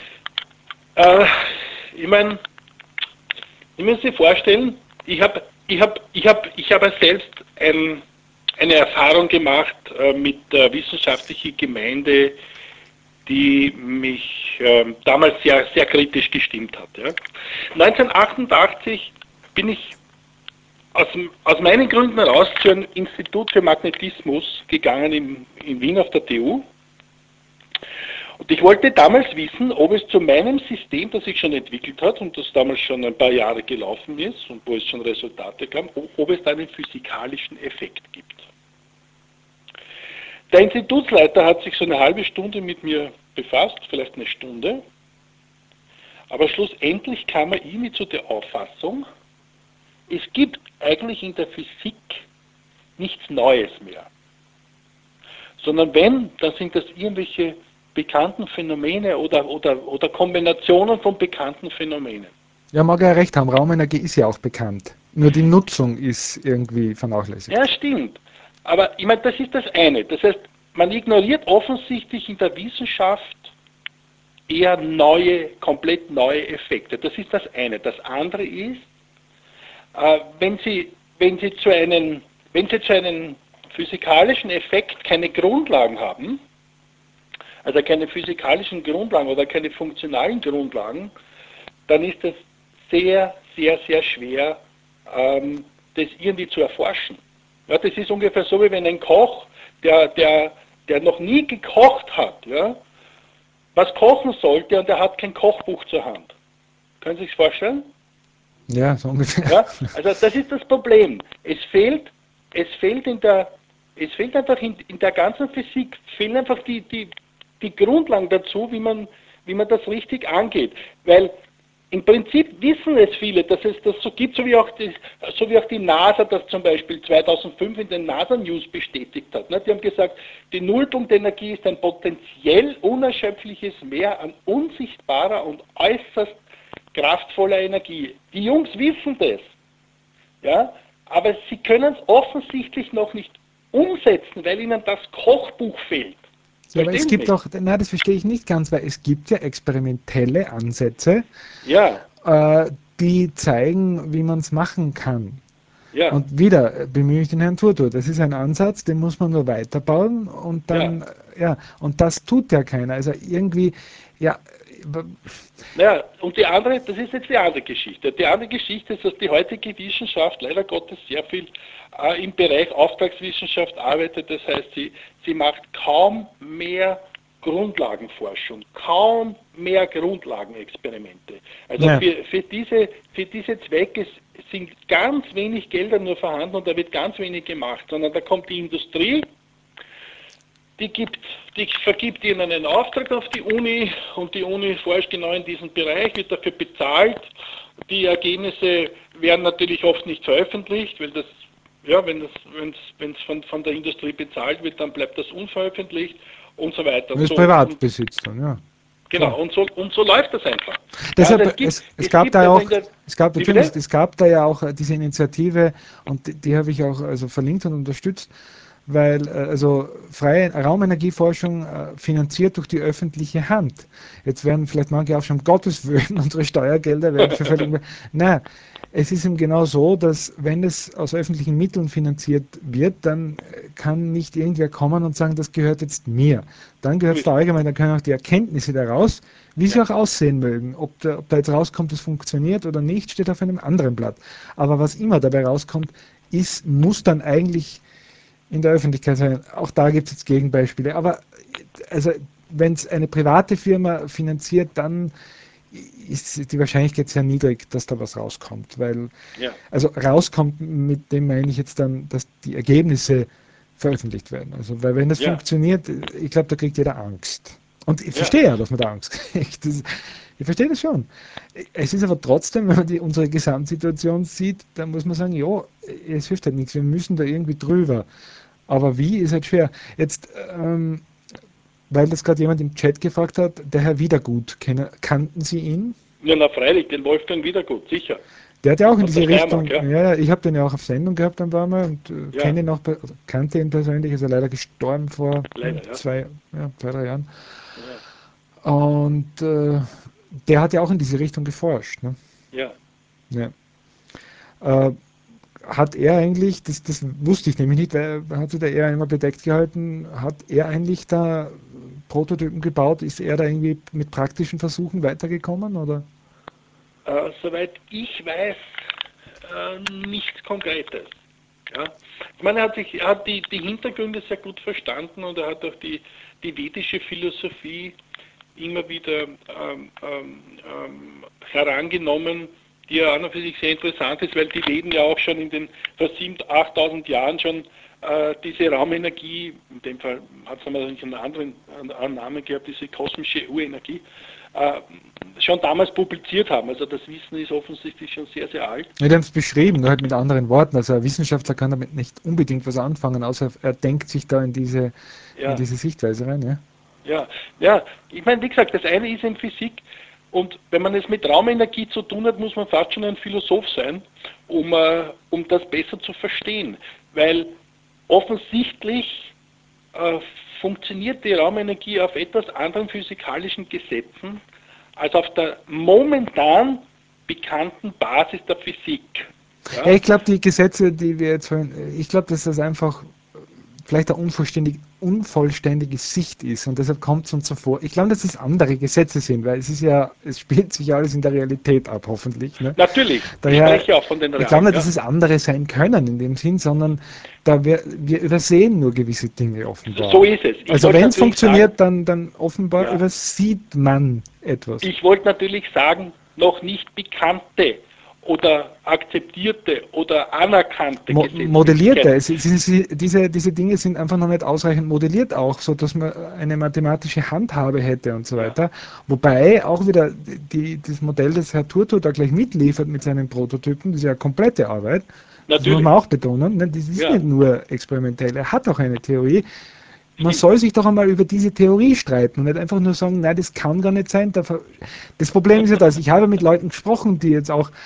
Äh, ich meine, ich muss sich vorstellen, ich habe ich hab, ich hab, ich hab ja selbst ein, eine Erfahrung gemacht äh, mit der wissenschaftlichen Gemeinde, die mich äh, damals sehr, sehr kritisch gestimmt hat. Ja. neunzehnhundertachtundachtzig bin ich aus, aus meinen Gründen heraus zu einem Institut für Magnetismus gegangen in, in Wien auf der T U. Und ich wollte damals wissen, ob es zu meinem System, das sich schon entwickelt hat und das damals schon ein paar Jahre gelaufen ist und wo es schon Resultate gab, ob es da einen physikalischen Effekt gibt. Der Institutsleiter hat sich so eine halbe Stunde mit mir befasst, vielleicht eine Stunde, aber schlussendlich kam er irgendwie zu der Auffassung, es gibt eigentlich in der Physik nichts Neues mehr, sondern wenn, dann sind das irgendwelche bekannten Phänomene oder, oder, oder Kombinationen von bekannten Phänomenen. Ja, mag er recht haben, Raumenergie ist ja auch bekannt. Nur die Nutzung ist irgendwie Ja, vernachlässigt. stimmt. Aber ich meine, das ist das eine. Das heißt, man ignoriert offensichtlich in der Wissenschaft eher neue, komplett neue Effekte. Das ist das eine. Das andere ist, äh, wenn Sie, wenn Sie zu einem, wenn Sie zu einem physikalischen Effekt keine Grundlagen haben, also keine physikalischen Grundlagen oder keine funktionalen Grundlagen, dann ist es sehr, sehr, sehr schwer, ähm, das irgendwie zu erforschen. Ja, das ist ungefähr so, wie wenn ein Koch, der, der, der noch nie gekocht hat, ja, was kochen sollte und er hat kein Kochbuch zur Hand. Können Sie sich vorstellen? Ja, so ungefähr. Ja, also das ist das Problem. Es fehlt, es fehlt in der, es fehlt einfach in, in der ganzen Physik, fehlen einfach die, die, die Grundlagen dazu, wie man, wie man das richtig angeht. Weil im Prinzip wissen es viele, dass es das so gibt, so wie auch die, so wie auch die NASA das zum Beispiel zweitausendfünf in den NASA News bestätigt hat. Die haben gesagt, die Nullpunktenergie ist ein potenziell unerschöpfliches Meer an unsichtbarer und äußerst kraftvoller Energie. Die Jungs wissen das, ja, aber sie können es offensichtlich noch nicht umsetzen, weil ihnen das Kochbuch fehlt. Ja, aber es Verstehen Sie gibt mich? auch, nein, das verstehe ich nicht ganz, weil es gibt ja experimentelle Ansätze, Ja, äh, die zeigen, wie man es machen kann. ja, Und wieder äh, bemühe ich den Herrn Turtur. Das ist ein Ansatz, den muss man nur weiterbauen und ja. dann, äh, ja, und das tut ja keiner. Also irgendwie, ja, äh, Naja, und die andere, das ist jetzt die andere Geschichte. Die andere Geschichte ist, dass die heutige Wissenschaft leider Gottes sehr viel äh, im Bereich Auftragswissenschaft arbeitet. Das heißt, sie, sie macht kaum mehr Grundlagenforschung, kaum mehr Grundlagenexperimente. Also ja, für, für, diese, für diese Zwecke sind ganz wenig Gelder nur vorhanden und da wird ganz wenig gemacht, sondern da kommt die Industrie, die, gibt, die vergibt ihnen einen Auftrag auf die Uni und die Uni forscht genau in diesem Bereich, wird dafür bezahlt. Die Ergebnisse werden natürlich oft nicht veröffentlicht, weil das, ja, wenn es wenn es von, von der Industrie bezahlt wird, dann bleibt das unveröffentlicht und so weiter. das Und ist so, und, Privatbesitz dann, ja. genau, Klar. und so, und so läuft das einfach. Ja, also Deshalb, es gibt, es, es es gab gibt da ja also auch, in der, es gab, wie Entschuldigung, bitte? es gab da ja auch äh, diese Initiative und die, die habe ich auch also verlinkt und unterstützt, weil äh, also freie Raumenergieforschung äh, finanziert durch die öffentliche Hand. Jetzt werden vielleicht manche auch schon, um Gottes Willen, unsere Steuergelder werden für völlig. Nein, es ist eben genau so, dass wenn es aus öffentlichen Mitteln finanziert wird, dann äh, kann nicht irgendwer kommen und sagen, das gehört jetzt mir. Dann So gehört es ist da es. allgemein, dann können auch die Erkenntnisse daraus, wie sie Ja, auch aussehen mögen. Ob da, ob da jetzt rauskommt, es funktioniert oder nicht, steht auf einem anderen Blatt. Aber was immer dabei rauskommt, ist, muss dann eigentlich in der Öffentlichkeit sein. Auch da gibt es jetzt Gegenbeispiele. Aber also, wenn es eine private Firma finanziert, dann ist die Wahrscheinlichkeit sehr niedrig, dass da was rauskommt. Weil, ja, also rauskommt, mit dem meine ich jetzt dann, dass die Ergebnisse veröffentlicht werden. Also, weil wenn das ja, funktioniert, ich glaube, da kriegt jeder Angst. Und ich ja. verstehe ja, dass man da Angst kriegt. Das, ich verstehe das schon. Es ist aber trotzdem, wenn man die, unsere Gesamtsituation sieht, dann muss man sagen, ja, es hilft halt nichts. Wir müssen da irgendwie drüber. Aber wie ist halt schwer. Jetzt, ähm, weil das gerade jemand im Chat gefragt hat, der Herr Wiedergut, kennen, kannten Sie ihn? Ja, na freilich, den Wolfgang Wiedergut, sicher. Der hat ja auch in Aus der diese Steiermark, Richtung, ja. ja, ich habe den ja auch auf Sendung gehabt ein paar Mal und äh, Ja, kenne ihn auch, also kannte ihn persönlich, ist er leider gestorben vor hm, leider, ja. zwei, ja, zwei, drei Jahren. Ja, Und äh, der hat ja auch in diese Richtung geforscht. Ne? ja. Ja. Äh, hat er eigentlich, das, das wusste ich nämlich nicht, weil er hat sich da eher immer bedeckt gehalten, hat er eigentlich da Prototypen gebaut? Ist er da irgendwie mit praktischen Versuchen weitergekommen? Oder? Äh, soweit ich weiß, äh, nichts Konkretes. Ja. Ich meine, er hat, sich, er hat die, die Hintergründe sehr gut verstanden und er hat auch die, die vedische Philosophie immer wieder ähm, ähm, ähm, herangenommen, die ja an und für sich sehr interessant ist, weil die Veden ja auch schon in den vor siebentausend, achttausend Jahren schon äh, diese Raumenergie, in dem Fall hat es natürlich einen anderen einen Namen gehabt, diese kosmische Urenergie, äh, schon damals publiziert haben. Also das Wissen ist offensichtlich schon sehr, sehr alt. Ja, die haben es beschrieben, nur halt mit anderen Worten. Also ein Wissenschaftler kann damit nicht unbedingt was anfangen, außer er denkt sich da in diese, in Ja, diese Sichtweise rein. Ja? ja, ja. Ich meine, wie gesagt, das eine ist in Physik und wenn man es mit Raumenergie zu tun hat, muss man fast schon ein Philosoph sein, um, äh, um das besser zu verstehen. Weil offensichtlich äh, funktioniert die Raumenergie auf etwas anderen physikalischen Gesetzen als auf der momentan bekannten Basis der Physik. Ja, Ja, ich glaube, die Gesetze, die wir jetzt vorhin, ich glaube, dass das einfach vielleicht eine unvollständig, unvollständige Sicht ist und deshalb kommt es uns so vor. Ich glaube, dass es andere Gesetze sind, weil es ist ja, es spielt sich ja alles in der Realität ab, hoffentlich. Ne? natürlich, ich Daher, spreche auch von den ich glaube Realen. nicht, dass Ja, es andere sein können in dem Sinn, sondern da wir, wir übersehen nur gewisse Dinge offenbar. so ist es. Ich Also wollte wenn es natürlich sagen, funktioniert, dann, dann offenbar ja, übersieht man etwas. ich wollte natürlich sagen, noch nicht bekannte oder akzeptierte oder anerkannte Mo modellierte. Gesetzmäßigkeiten. Es, es, es, diese, diese Dinge sind einfach noch nicht ausreichend modelliert auch, so dass man eine mathematische Handhabe hätte und so Ja, weiter. Wobei auch wieder die, das Modell, das Herr Turtur da gleich mitliefert mit seinen Prototypen, das ist ja eine komplette Arbeit. Das muss man natürlich. auch betonen. Ne? Das ist Ja, nicht nur experimentell. Er hat auch eine Theorie. Man stimmt. soll sich doch einmal über diese Theorie streiten und nicht einfach nur sagen, nein, das kann gar nicht sein. Das Problem ist ja das, ich habe mit Leuten gesprochen, die jetzt auch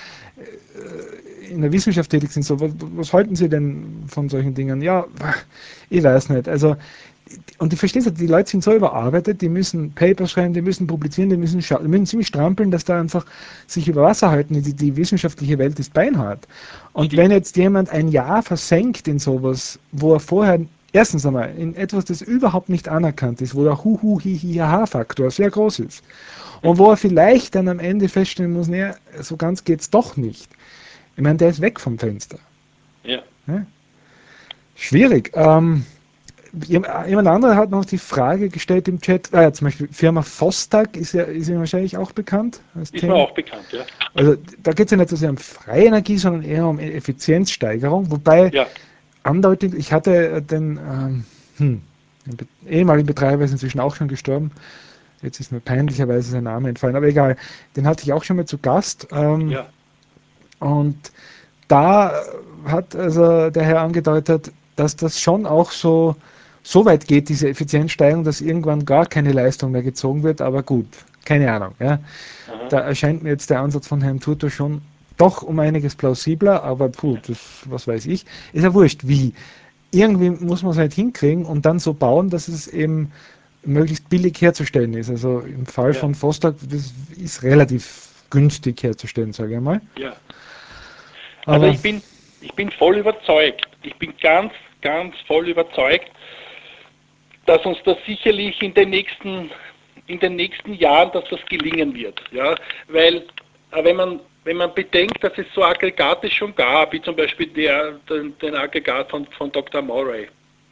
in der Wissenschaft tätig sind, so, was, was halten Sie denn von solchen Dingen? Ja, ich weiß nicht. Also und ich verstehe es, die Leute sind so überarbeitet, die müssen Papers schreiben, die müssen publizieren, die müssen, die müssen ziemlich strampeln, dass da einfach sich über Wasser halten. Die, die wissenschaftliche Welt ist beinhart. Und wenn jetzt jemand ein Jahr versenkt in sowas, wo er vorher, erstens einmal, in etwas, das überhaupt nicht anerkannt ist, wo der Hu-Hu-Hi-Hi-Ha-Faktor sehr groß ist, und wo er vielleicht dann am Ende feststellen muss, naja, so ganz geht es doch nicht. Ich meine, der ist weg vom Fenster. Ja. Ja? Schwierig. Ähm, jemand anderer hat noch die Frage gestellt im Chat, ah ja, zum Beispiel Firma Vostag ist ja, ist ja wahrscheinlich auch bekannt als Ist mir Thema. auch bekannt, ja. Also da geht es ja nicht so sehr um freie Energie, sondern eher um Effizienzsteigerung, wobei Ja, andeutig, ich hatte den ähm, hm, den Be ehemaligen Betreiber ist inzwischen auch schon gestorben, jetzt ist mir peinlicherweise sein Name entfallen, aber egal, den hatte ich auch schon mal zu Gast ähm, ja, und da hat also der Herr angedeutet, dass das schon auch so, so weit geht, diese Effizienzsteigerung, dass irgendwann gar keine Leistung mehr gezogen wird, aber gut, keine Ahnung. Ja. aha, Da erscheint mir jetzt der Ansatz von Herrn Turto schon doch um einiges plausibler, aber puh, das, was weiß ich, ist ja wurscht, wie. Irgendwie muss man es halt hinkriegen und dann so bauen, dass es eben möglichst billig herzustellen ist. Also im Fall ja, von Vostok, das ist relativ günstig herzustellen, sage ich mal. ja. Also Aber ich bin, ich bin voll überzeugt, ich bin ganz, ganz voll überzeugt, dass uns das sicherlich in den nächsten, in den nächsten Jahren, dass das gelingen wird. Ja? Weil äh, wenn man, wenn man bedenkt, dass es so Aggregate schon gab, wie zum Beispiel der, den, den Aggregat von, von Doktor Murray,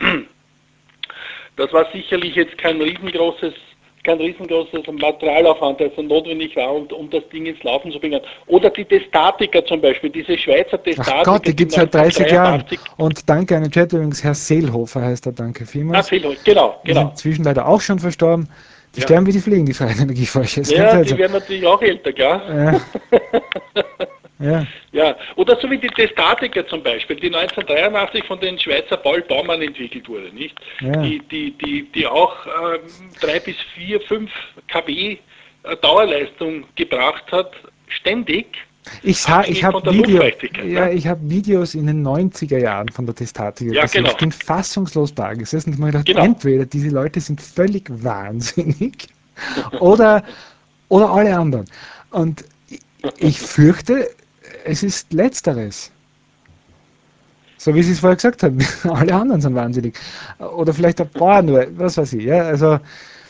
das war sicherlich jetzt kein riesengroßes, kein riesengroßes Materialaufwand, der so notwendig war, um, um das Ding ins Laufen zu bringen. Oder die Testatiker zum Beispiel, diese Schweizer ach Gott, Testatiker, die die gibt es seit dreißig Jahren. neunzehnhundertdreiundachtzig, Und danke an den Chat übrigens, Herr Seelhofer heißt er, danke ah, vielmals. Fehlholz, genau, Die sind genau, inzwischen leider auch schon verstorben. Die ja. sterben wie die Fliegen, die freien Energieforscher. Das ist ganz Ja, die seltsam. werden natürlich auch älter, klar. Äh, ja, Ja, oder so wie die Testatiker zum Beispiel, die neunzehnhundertdreiundachtzig von den Schweizer Paul Baumann entwickelt wurde, nicht? ja. Die, die, die, die auch ähm, drei bis vier, fünf Kilowatt äh, Dauerleistung gebracht hat, ständig, Ich, sa- ich abhängig habe von der Video, Luftfeuchtigkeit. ja, Ne? ich habe Videos in den neunziger Jahren von der Testatiker Ja, gesehen. genau, Ich bin fassungslos da gesessen und mir gedacht, genau. entweder diese Leute sind völlig wahnsinnig oder, oder alle anderen. Und ich, ich fürchte, es ist Letzteres. So wie Sie es vorher gesagt haben, alle anderen sind wahnsinnig. Oder vielleicht ein paar nur, was weiß ich. Ja? Also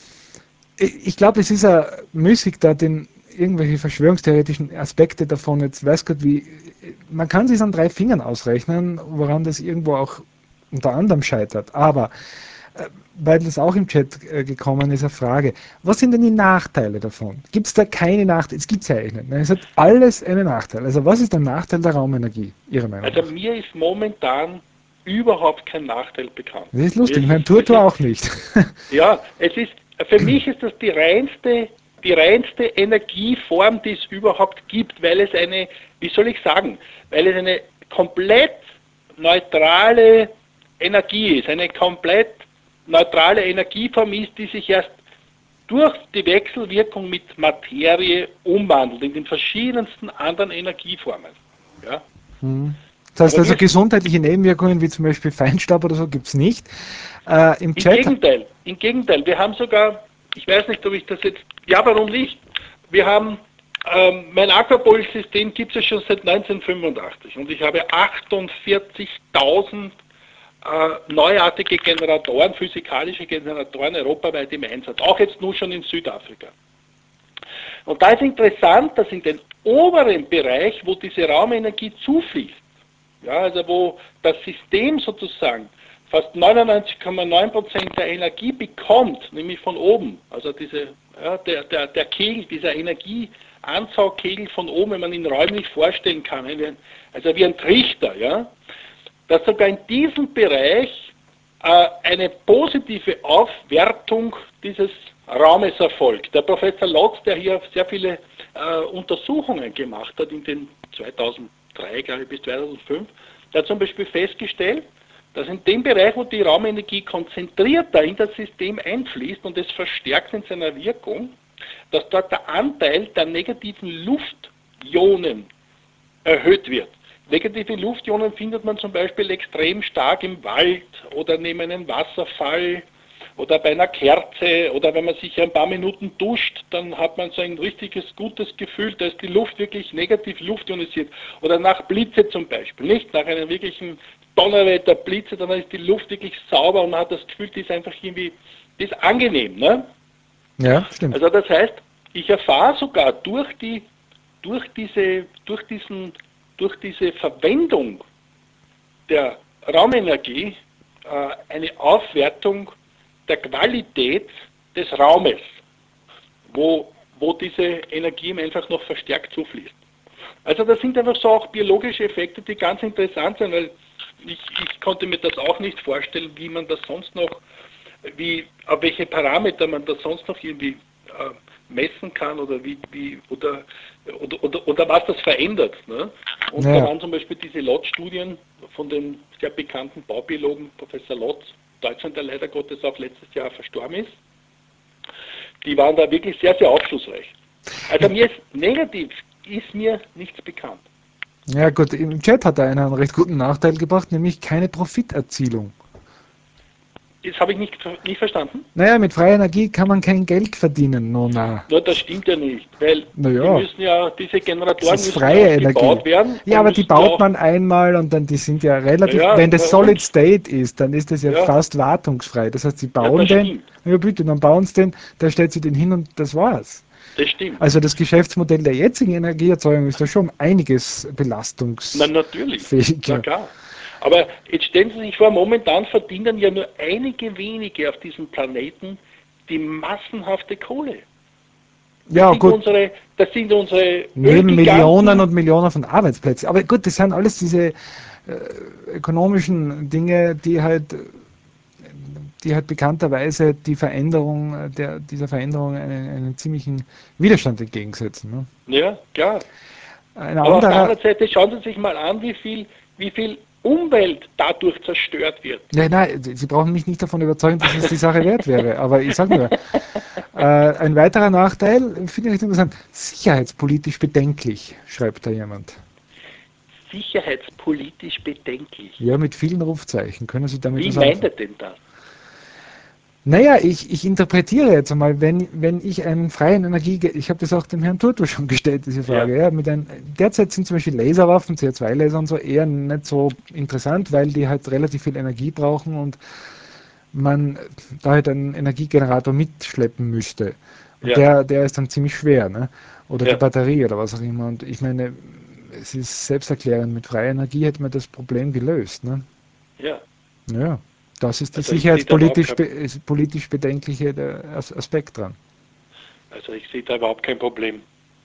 ich, ich glaube, es ist ja müßig, da den irgendwelche verschwörungstheoretischen Aspekte davon, jetzt weiß Gott wie, man kann sich an drei Fingern ausrechnen, woran das irgendwo auch unter anderem scheitert. Aber äh, weil das auch im Chat äh, gekommen ist, eine Frage, was sind denn die Nachteile davon? Gibt es da keine Nachteile? Es gibt es ja eigentlich nicht. Ne? Es hat alles einen Nachteil. Also was ist der Nachteil der Raumenergie, Ihrer Meinung Also nach? mir ist momentan überhaupt kein Nachteil bekannt. Das ist Mir lustig, ist mein das, es Turtor ist, auch nicht. ja, es ist, für mich ist das die reinste, die reinste Energieform, die es überhaupt gibt, weil es eine, wie soll ich sagen, weil es eine komplett neutrale Energie ist, eine komplett neutrale Energieform ist, die sich erst durch die Wechselwirkung mit Materie umwandelt in den verschiedensten anderen Energieformen. Ja? Hm. Das heißt Aber also, mir ist gesundheitliche Nebenwirkungen wie zum Beispiel Feinstaub oder so gibt es nicht. Äh, Im Im Chat, Gegenteil, im Gegenteil, wir haben sogar, ich weiß nicht, ob ich das jetzt, ja, warum nicht? Wir haben, ähm, mein Aquapol-System gibt es ja schon seit neunzehnhundertfünfundachtzig und ich habe achtundvierzigtausend äh, neuartige Generatoren, physikalische Generatoren europaweit im Einsatz, auch jetzt nur schon in Südafrika. Und da ist interessant, dass in den oberen Bereich, wo diese Raumenergie zufließt, ja, also wo das System sozusagen fast neunundneunzig Komma neun Prozent der Energie bekommt, nämlich von oben, also diese, ja, der, der, der Kegel, dieser Energieansaugkegel von oben, wenn man ihn räumlich vorstellen kann, also wie ein Trichter, ja, dass sogar in diesem Bereich äh, eine positive Aufwertung dieses Raumes erfolgt. Der Professor Lotz, der hier sehr viele äh, Untersuchungen gemacht hat in den zweitausenddrei, glaube ich, bis zweitausendfünf, der hat zum Beispiel festgestellt, dass in dem Bereich, wo die Raumenergie konzentrierter in das System einfließt und es verstärkt in seiner Wirkung, dass dort der Anteil der negativen Luftionen erhöht wird. Negative Luftionen findet man zum Beispiel extrem stark im Wald oder neben einem Wasserfall oder bei einer Kerze oder wenn man sich ein paar Minuten duscht, dann hat man so ein richtiges gutes Gefühl, da ist die Luft wirklich negativ luftionisiert. Oder nach Blitze zum Beispiel, nicht? Nach einem wirklichen Donnerwetter, Blitze, dann ist die Luft wirklich sauber und man hat das Gefühl, die ist einfach irgendwie, die ist angenehm. Ne? Ja, stimmt. Also das heißt, ich erfahre sogar durch die, durch diese, durch diesen, durch diese Verwendung der Raumenergie äh, eine Aufwertung der Qualität des Raumes, wo, wo diese Energie ihm einfach noch verstärkt zufließt. Also das sind einfach so auch biologische Effekte, die ganz interessant sind, weil ich, ich konnte mir das auch nicht vorstellen, wie man das sonst noch, wie, auf welche Parameter man das sonst noch irgendwie äh, messen kann oder wie, wie oder, oder, oder, oder was das verändert. Ne? Und Ja. da waren zum Beispiel diese Lotz-Studien von dem sehr bekannten Baubiologen Professor Lotz, Deutschland, der leider Gottes auch letztes Jahr verstorben ist. Die waren da wirklich sehr, sehr aufschlussreich. Also mir ist negativ, ist mir nichts bekannt. Ja gut, im Chat hat er einen recht guten Nachteil gebracht, nämlich keine Profiterzielung. Das habe ich nicht, nicht verstanden. Naja, mit freier Energie kann man kein Geld verdienen, no na. Nur das stimmt ja nicht, weil Naja. die müssen ja, diese Generatoren Das ist müssen ja freie auch Energie. gebaut werden. Ja, und aber die müssen ja baut auch, man einmal und dann, die sind ja relativ, Ja, wenn das na Solid und? State ist, dann ist das ja, Ja. fast wartungsfrei. Das heißt, sie Ja, bauen das den, stimmt. ja bitte, dann bauen sie den, da stellt sie den hin und das war's. Das stimmt. Also das Geschäftsmodell der jetzigen Energieerzeugung ist da schon um einiges Na natürlich, na belastungsfähiger. klar. Aber jetzt stellen Sie sich vor, momentan verdienen ja nur einige wenige auf diesem Planeten die massenhafte Kohle. Das Ja, sind gut, unsere, das sind unsere neben Millionen Ölgiganten. und Millionen von Arbeitsplätzen. Aber gut, das sind alles diese äh, ökonomischen Dinge, die halt die hat bekannterweise die Veränderung der, dieser Veränderung einen, einen ziemlichen Widerstand entgegensetzen. Ne? Ja, klar. Ein Aber auf der anderer, anderen Seite schauen Sie sich mal an, wie viel, wie viel Umwelt dadurch zerstört wird. ja, nein, Sie brauchen mich nicht davon überzeugen, dass es die Sache wert wäre, aber ich sage nur, äh, ein weiterer Nachteil, finde ich recht interessant, sicherheitspolitisch bedenklich, schreibt da jemand. Sicherheitspolitisch bedenklich. Ja, mit vielen Rufzeichen. Können Sie damit Wie was meint er anfangen? denn das? Naja, ich, ich interpretiere jetzt einmal, wenn, wenn ich einen freien Energie, ich habe das auch dem Herrn Turtle schon gestellt, diese Ja, Frage, ja, mit ein, derzeit sind zum Beispiel Laserwaffen, C O zwei Laser und so eher nicht so interessant, weil die halt relativ viel Energie brauchen und man da halt einen Energiegenerator mitschleppen müsste. Und ja, der, der ist dann ziemlich schwer, ne? Oder die ja, Batterie oder was auch immer. Und ich meine, es ist selbsterklärend, mit freier Energie hätte man das Problem gelöst, ne? ja. Ja, das ist der Also ich sehe da überhaupt sicherheitspolitisch kein, be politisch bedenkliche der As Aspekt dran. also ich sehe da überhaupt kein Problem.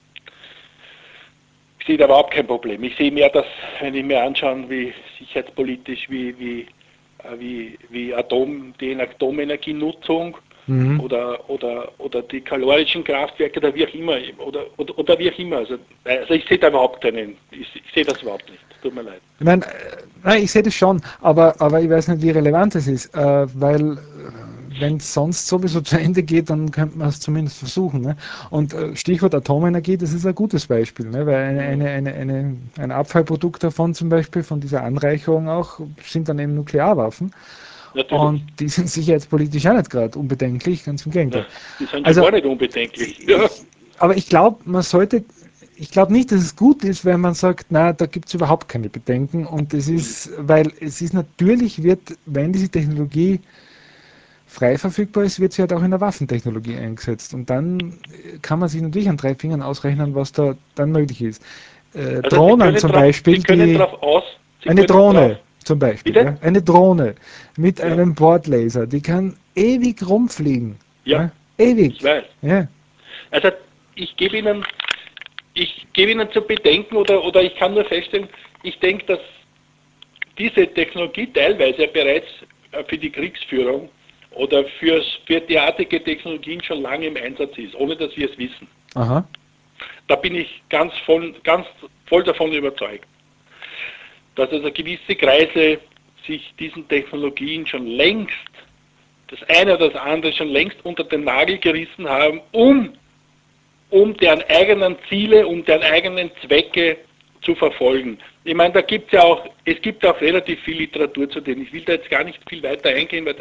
Ich sehe da überhaupt kein Problem. Ich sehe mehr das, wenn ich mir anschaue, wie sicherheitspolitisch, wie, wie, äh, wie, wie Atom, die Atomenergienutzung Mhm. oder, oder, oder die kalorischen Kraftwerke oder wie auch immer, oder, oder, oder wie auch immer. Also, also ich sehe da überhaupt keinen, ich, ich sehe das überhaupt nicht. Tut mir leid. Ich meine, äh, nein, ich sehe das schon, aber, aber ich weiß nicht, wie relevant es ist, äh, weil äh, wenn es sonst sowieso zu Ende geht, dann könnte man es zumindest versuchen. Ne? Und äh, Stichwort Atomenergie, das ist ein gutes Beispiel, ne? Weil eine, Mhm. eine, eine, eine, ein Abfallprodukt davon zum Beispiel, von dieser Anreicherung auch, sind dann eben Nuklearwaffen. Natürlich. Und die sind sicherheitspolitisch auch nicht gerade unbedenklich, ganz im Gegenteil. Na, die sind schon Also gar nicht unbedenklich. Ja, ich, aber ich glaube, man sollte, ich glaube nicht, dass es gut ist, wenn man sagt, na, da gibt es überhaupt keine Bedenken. Und es mhm. ist, weil es ist natürlich, wird, wenn diese Technologie frei verfügbar ist, wird sie halt auch in der Waffentechnologie eingesetzt. Und dann kann man sich natürlich an drei Fingern ausrechnen, was da dann möglich ist. Äh, Also Sie Drohnen können zum drauf, Sie Beispiel, können die, drauf aus, Sie eine können drauf, Drohne zum Beispiel, bitte? ja, eine Drohne mit Ja, einem Bordlaser, die kann ewig rumfliegen. ja, Ja, ewig. ich weiß. Ja. Also ich gebe Ihnen, ich gebe Ihnen zu bedenken oder, oder ich kann nur feststellen, ich denke, dass diese Technologie teilweise ja bereits äh, für die Kriegsführung oder fürs, für derartige Technologien schon lange im Einsatz ist, ohne dass wir es wissen. Aha. Da bin ich ganz voll, ganz voll davon überzeugt, dass also gewisse Kreise sich diesen Technologien schon längst das eine oder das andere schon längst unter den Nagel gerissen haben, um, um deren eigenen Ziele, um deren eigenen Zwecke zu verfolgen. Ich meine, da gibt es ja auch, es gibt auch relativ viel Literatur zu denen. Ich will da jetzt gar nicht viel weiter eingehen, weil das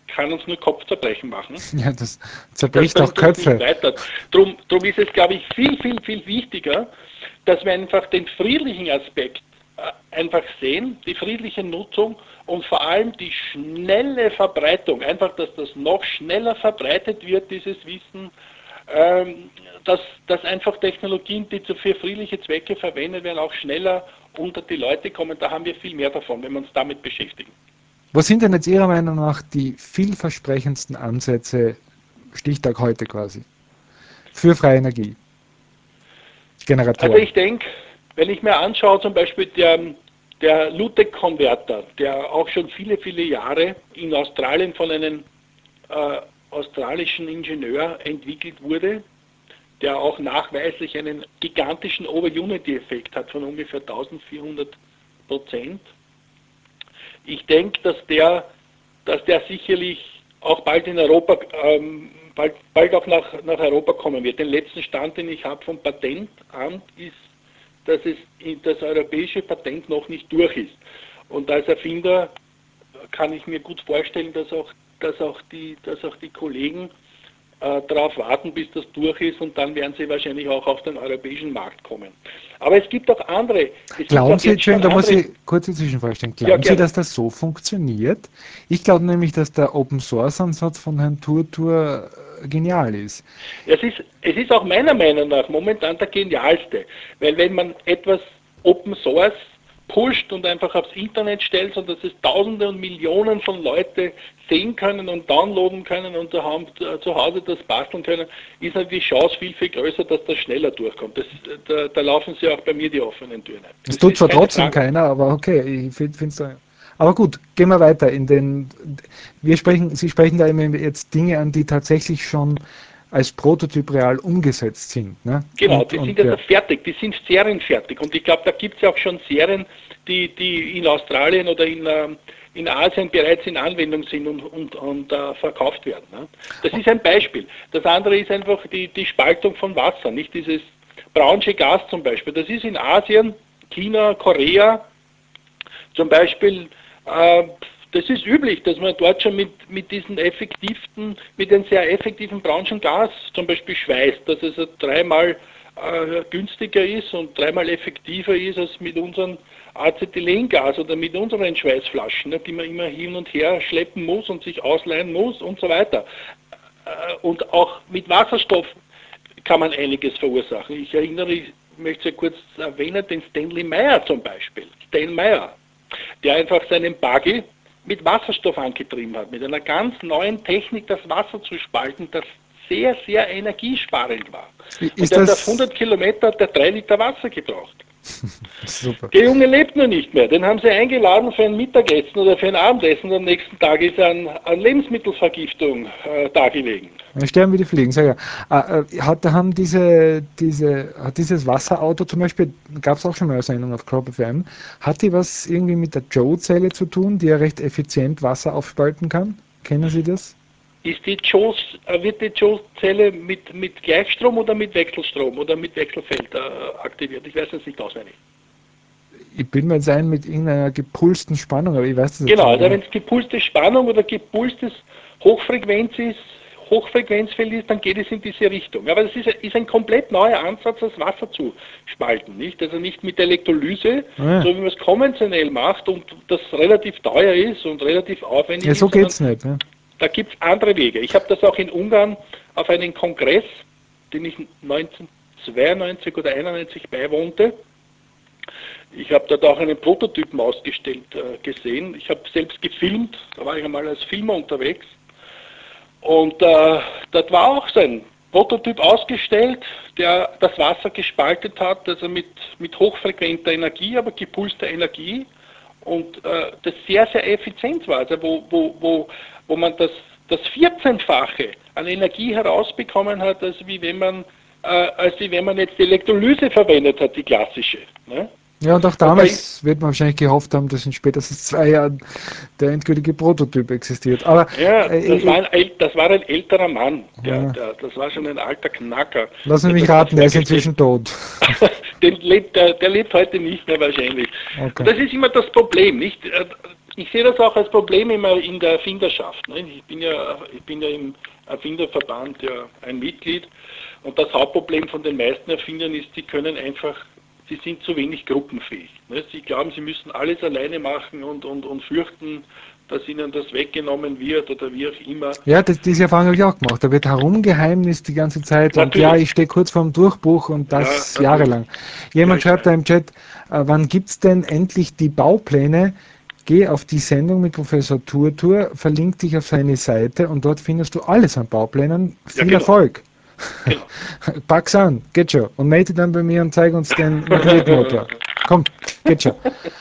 kann uns nur Kopfzerbrechen machen. Ja, das Das zerbricht auch bringt uns nicht Köpfe. weiter. Drum, drum ist es, glaube ich, viel, viel, viel wichtiger, dass wir einfach den friedlichen Aspekt äh, einfach sehen, die friedliche Nutzung und vor allem die schnelle Verbreitung, einfach, dass das noch schneller verbreitet wird, dieses Wissen, ähm, dass, dass einfach Technologien, die für friedliche Zwecke verwendet werden, auch schneller unter die Leute kommen. Da haben wir viel mehr davon, wenn wir uns damit beschäftigen. Was sind denn jetzt Ihrer Meinung nach die vielversprechendsten Ansätze, Stichtag heute quasi, für freie Energie, Also Generatoren? ich denke, wenn ich mir anschaue, zum Beispiel der, der Lutec-Konverter, der auch schon viele, viele Jahre in Australien von einem äh, australischen Ingenieur entwickelt wurde, der auch nachweislich einen gigantischen Over-Unity-Effekt hat von ungefähr eintausendvierhundert Prozent. Ich denke, dass der, dass der sicherlich auch bald in Europa, ähm, bald, bald auch nach, nach Europa kommen wird. Den letzten Stand, den ich habe vom Patentamt, ist, dass es das europäische Patent noch nicht durch ist. Und als Erfinder kann ich mir gut vorstellen, dass auch, dass auch, die, dass auch die Kollegen äh, darauf warten, bis das durch ist, und dann werden sie wahrscheinlich auch auf den europäischen Markt kommen. Aber es gibt auch andere, es gibt Glauben auch Sie, jetzt schon Entschuldigung, da muss andere, ich kurze Zwischenfrage stellen. ja Glauben Sie, gerne. dass das so funktioniert? Ich glaube nämlich, dass der Open Source Ansatz von Herrn Turtur äh, genial ist. Es ist, es ist auch meiner Meinung nach momentan der genialste, weil wenn man etwas Open Source pusht und einfach aufs Internet stellt, so dass es Tausende und Millionen von Leute sehen können und downloaden können und zu Hause das basteln können, ist natürlich die Chance viel, viel größer, dass das schneller durchkommt. Das, da, da laufen sie auch bei mir die offenen Türen ein. Das Das tut ist zwar keine trotzdem Frage. keiner, aber okay, ich finde es. Aber gut, gehen wir weiter in den. Wir sprechen, Sie sprechen da immer jetzt Dinge an, die tatsächlich schon als Prototyp real umgesetzt sind. Ne? Genau, Und, die sind und also ja. fertig, die sind serienfertig. Und ich glaube, da gibt es ja auch schon Serien, die, die in Australien oder in, ähm, in Asien bereits in Anwendung sind und, und, und uh, verkauft werden. Ne? Das ist ein Beispiel. Das andere ist einfach die, die Spaltung von Wasser, nicht dieses braunsche Gas zum Beispiel. Das ist in Asien, China, Korea zum Beispiel, äh, das ist üblich, dass man dort schon mit, mit diesen effektiven, mit einem sehr effektiven braunen Gas zum Beispiel schweißt, dass es also dreimal äh, günstiger ist und dreimal effektiver ist als mit unserem Acetylengas oder mit unseren Schweißflaschen, ne, die man immer hin und her schleppen muss und sich ausleihen muss und so weiter. Äh, und auch mit Wasserstoff kann man einiges verursachen. Ich erinnere, ich möchte kurz erwähnen, den Stanley Meyer zum Beispiel. Stan Meyer, der einfach seinen Buggy mit Wasserstoff angetrieben hat, mit einer ganz neuen Technik, das Wasser zu spalten, das sehr, sehr energiesparend war. Und Ist der hat auf das hundert Kilometer der drei Liter Wasser gebraucht. super? Der Junge lebt nur nicht mehr. Den haben sie eingeladen für ein Mittagessen oder für ein Abendessen. Und am nächsten Tag ist er an, an Lebensmittelvergiftung äh, da gelegen. Ja, sterben wie die Fliegen, sag ja. Äh, hat, haben diese, diese, hat dieses Wasserauto zum Beispiel, gab es auch schon mal eine Sendung auf Crop F M, hat die was irgendwie mit der Joe-Zelle zu tun, die ja recht effizient Wasser aufspalten kann? Kennen Sie das? Ist die Joes, äh, wird die Joe-Zelle mit, mit Gleichstrom oder mit Wechselstrom oder mit Wechselfeld äh, aktiviert? Ich weiß es nicht auswendig. Ich bin mir jetzt ein mit irgendeiner gepulsten Spannung, aber ich weiß das jetzt Genau, nicht also genau. wenn es gepulste Spannung oder gepulstes Hochfrequenz ist, Hochfrequenzfeld ist, dann geht es in diese Richtung. Aber das ist, ist ein komplett neuer Ansatz, das Wasser zu spalten, nicht? Also nicht mit Elektrolyse, Ah, so wie man es konventionell macht und das relativ teuer ist und relativ aufwendig ja, so ist, sondern geht's nicht. Ne? da gibt es andere Wege. Ich habe das auch in Ungarn auf einem Kongress, den ich neunzehnhundertzweiundneunzig oder einundneunzig beiwohnte. Ich habe dort auch einen Prototypen ausgestellt äh, gesehen. Ich habe selbst gefilmt, da war ich einmal als Filmer unterwegs. Und äh, dort war auch so ein Prototyp ausgestellt, der das Wasser gespaltet hat, also mit, mit hochfrequenter Energie, aber gepulster Energie. Und äh, das sehr, sehr effizient war, also wo, wo, wo, wo man das, das vierzehnfache an Energie herausbekommen hat, als wie wenn man, äh, als wie wenn man jetzt die Elektrolyse verwendet hat, die klassische. Ne? Ja, und auch Und da ist, damals wird man wahrscheinlich gehofft haben, dass in spätestens zwei Jahren der endgültige Prototyp existiert. Aber ja, das äh, war äh, ein, äl- das war ein älterer Mann, der, äh, der, das war schon ein alter Knacker, lassen der Sie mich das da raten, der ist vorgestellt. inzwischen tot. Den lebt, der, der lebt heute nicht mehr wahrscheinlich. Und Okay. das ist immer das Problem, nicht? ich sehe das auch als Problem immer in der Erfinderschaft. Ne? Ich bin ja, ich bin ja im Erfinderverband ja ein Mitglied und das Hauptproblem von den meisten Erfindern ist, sie können einfach, sie sind zu wenig gruppenfähig. Ne? Sie glauben, sie müssen alles alleine machen und, und, und fürchten, dass ihnen das weggenommen wird oder wie auch immer. Ja, das, diese Erfahrung habe ich auch gemacht. Da wird herumgeheimnist die ganze Zeit und ja, Natürlich, ich stehe kurz vorm Durchbruch und ja, das natürlich. jahrelang. Ja, Jemand ich schreibt weiß. da im Chat, äh, wann gibt es denn endlich die Baupläne? Geh auf die Sendung mit Professor Turtur, verlinkt dich auf seine Seite und dort findest du alles an Bauplänen. Ja, Viel genau, Erfolg! genau. Pack's an, geht schon. Und melde dich dann bei mir und zeig uns den Magnetmotor. Komm, geht schon.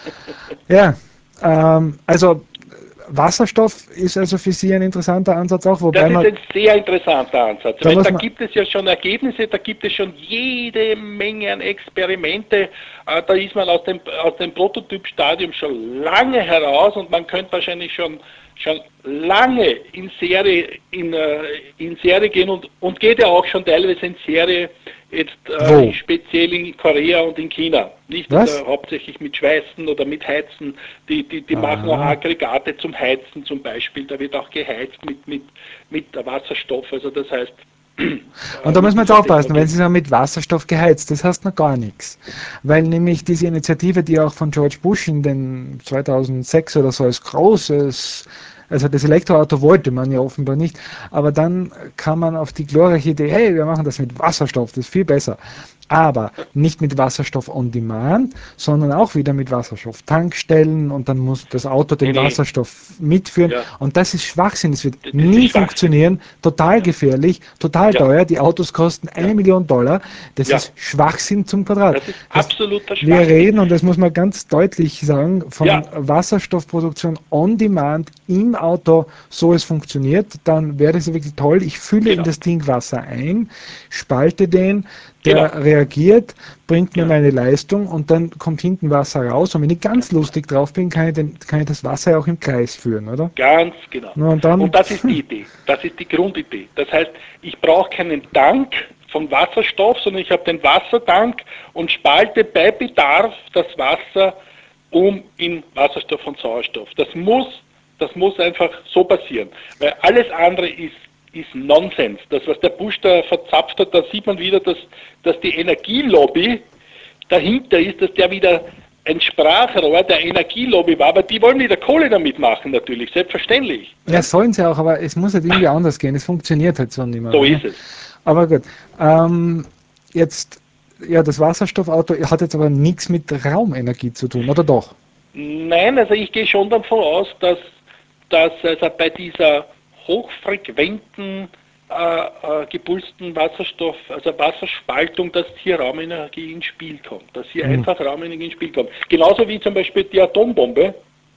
Ja, ähm, also Wasserstoff ist also für Sie ein interessanter Ansatz auch, Das wobei ist man, ein sehr interessanter Ansatz, da weil muss da man, gibt es ja schon Ergebnisse, da gibt es schon jede Menge an Experimente. Äh, Da ist man aus dem, aus dem Prototypstadium schon lange heraus und man könnte wahrscheinlich schon, schon lange in Serie, in, äh, in Serie gehen und, und geht ja auch schon teilweise in Serie, jetzt äh, wo? speziell in Korea und in China. Nicht Was? also hauptsächlich mit Schweißen oder mit Heizen. Die, die, die machen auch Ah. Aggregate zum Heizen zum Beispiel. Da wird auch geheizt mit, mit, mit Wasserstoff. Also das heißt, Und äh, da mit muss man jetzt dieser aufpassen, wenn Technologie. Sie sagen, mit Wasserstoff geheizt, das heißt noch gar nichts. Weil nämlich diese Initiative, die auch von George Bush in den zweitausendsechs oder so als großes, also das Elektroauto wollte man ja offenbar nicht, aber dann kam man auf die glorreiche Idee, hey, wir machen das mit Wasserstoff, das ist viel besser. Aber nicht mit Wasserstoff on demand, sondern auch wieder mit Wasserstoff-Tankstellen und dann muss das Auto Nee, den nee, Wasserstoff mitführen. ja, Und das ist Schwachsinn, das wird das ist nie schwachsinnig. funktionieren, total Ja, gefährlich, total ja, teuer. Die Autos kosten ja, eine Million Dollar. Das ja. ist Schwachsinn zum Quadrat. Das ist Das, absoluter wir Schwachsinn. reden, und das muss man ganz deutlich sagen, von Ja, Wasserstoffproduktion on demand im Auto, so es funktioniert, dann wäre das ja wirklich toll. Ich fülle in genau, das Ding Wasser ein, spalte den, genau, der reagiert, bringt mir genau. meine Leistung und dann kommt hinten Wasser raus. Und wenn ich ganz lustig drauf bin, kann ich, den, kann ich das Wasser ja auch im Kreis führen, oder? Ganz genau. Na, und dann, Und das ist die Idee. Das ist die Grundidee. Das heißt, ich brauche keinen Tank von Wasserstoff, sondern ich habe den Wassertank und spalte bei Bedarf das Wasser um in Wasserstoff und Sauerstoff. Das muss, das muss einfach so passieren. Weil alles andere ist, ist Nonsens. Das, was der Bush da verzapft hat, da sieht man wieder, dass, dass die Energielobby dahinter ist, dass der wieder ein Sprachrohr der Energielobby war, aber die wollen wieder Kohle damit machen natürlich, selbstverständlich. ja, Ne? sollen sie auch, aber es muss halt irgendwie anders gehen. Es funktioniert halt so nicht mehr. So Ne? ist es. Aber gut. Ähm, jetzt, ja, das Wasserstoffauto hat jetzt aber nichts mit Raumenergie zu tun, oder doch? Nein, also ich gehe schon davon aus, dass, dass also bei dieser hochfrequenten äh, äh, gepulsten Wasserstoff, also Wasserspaltung, dass hier Raumenergie ins Spiel kommt, dass hier Hm. einfach Raumenergie ins Spiel kommt. Genauso wie zum Beispiel die Atombombe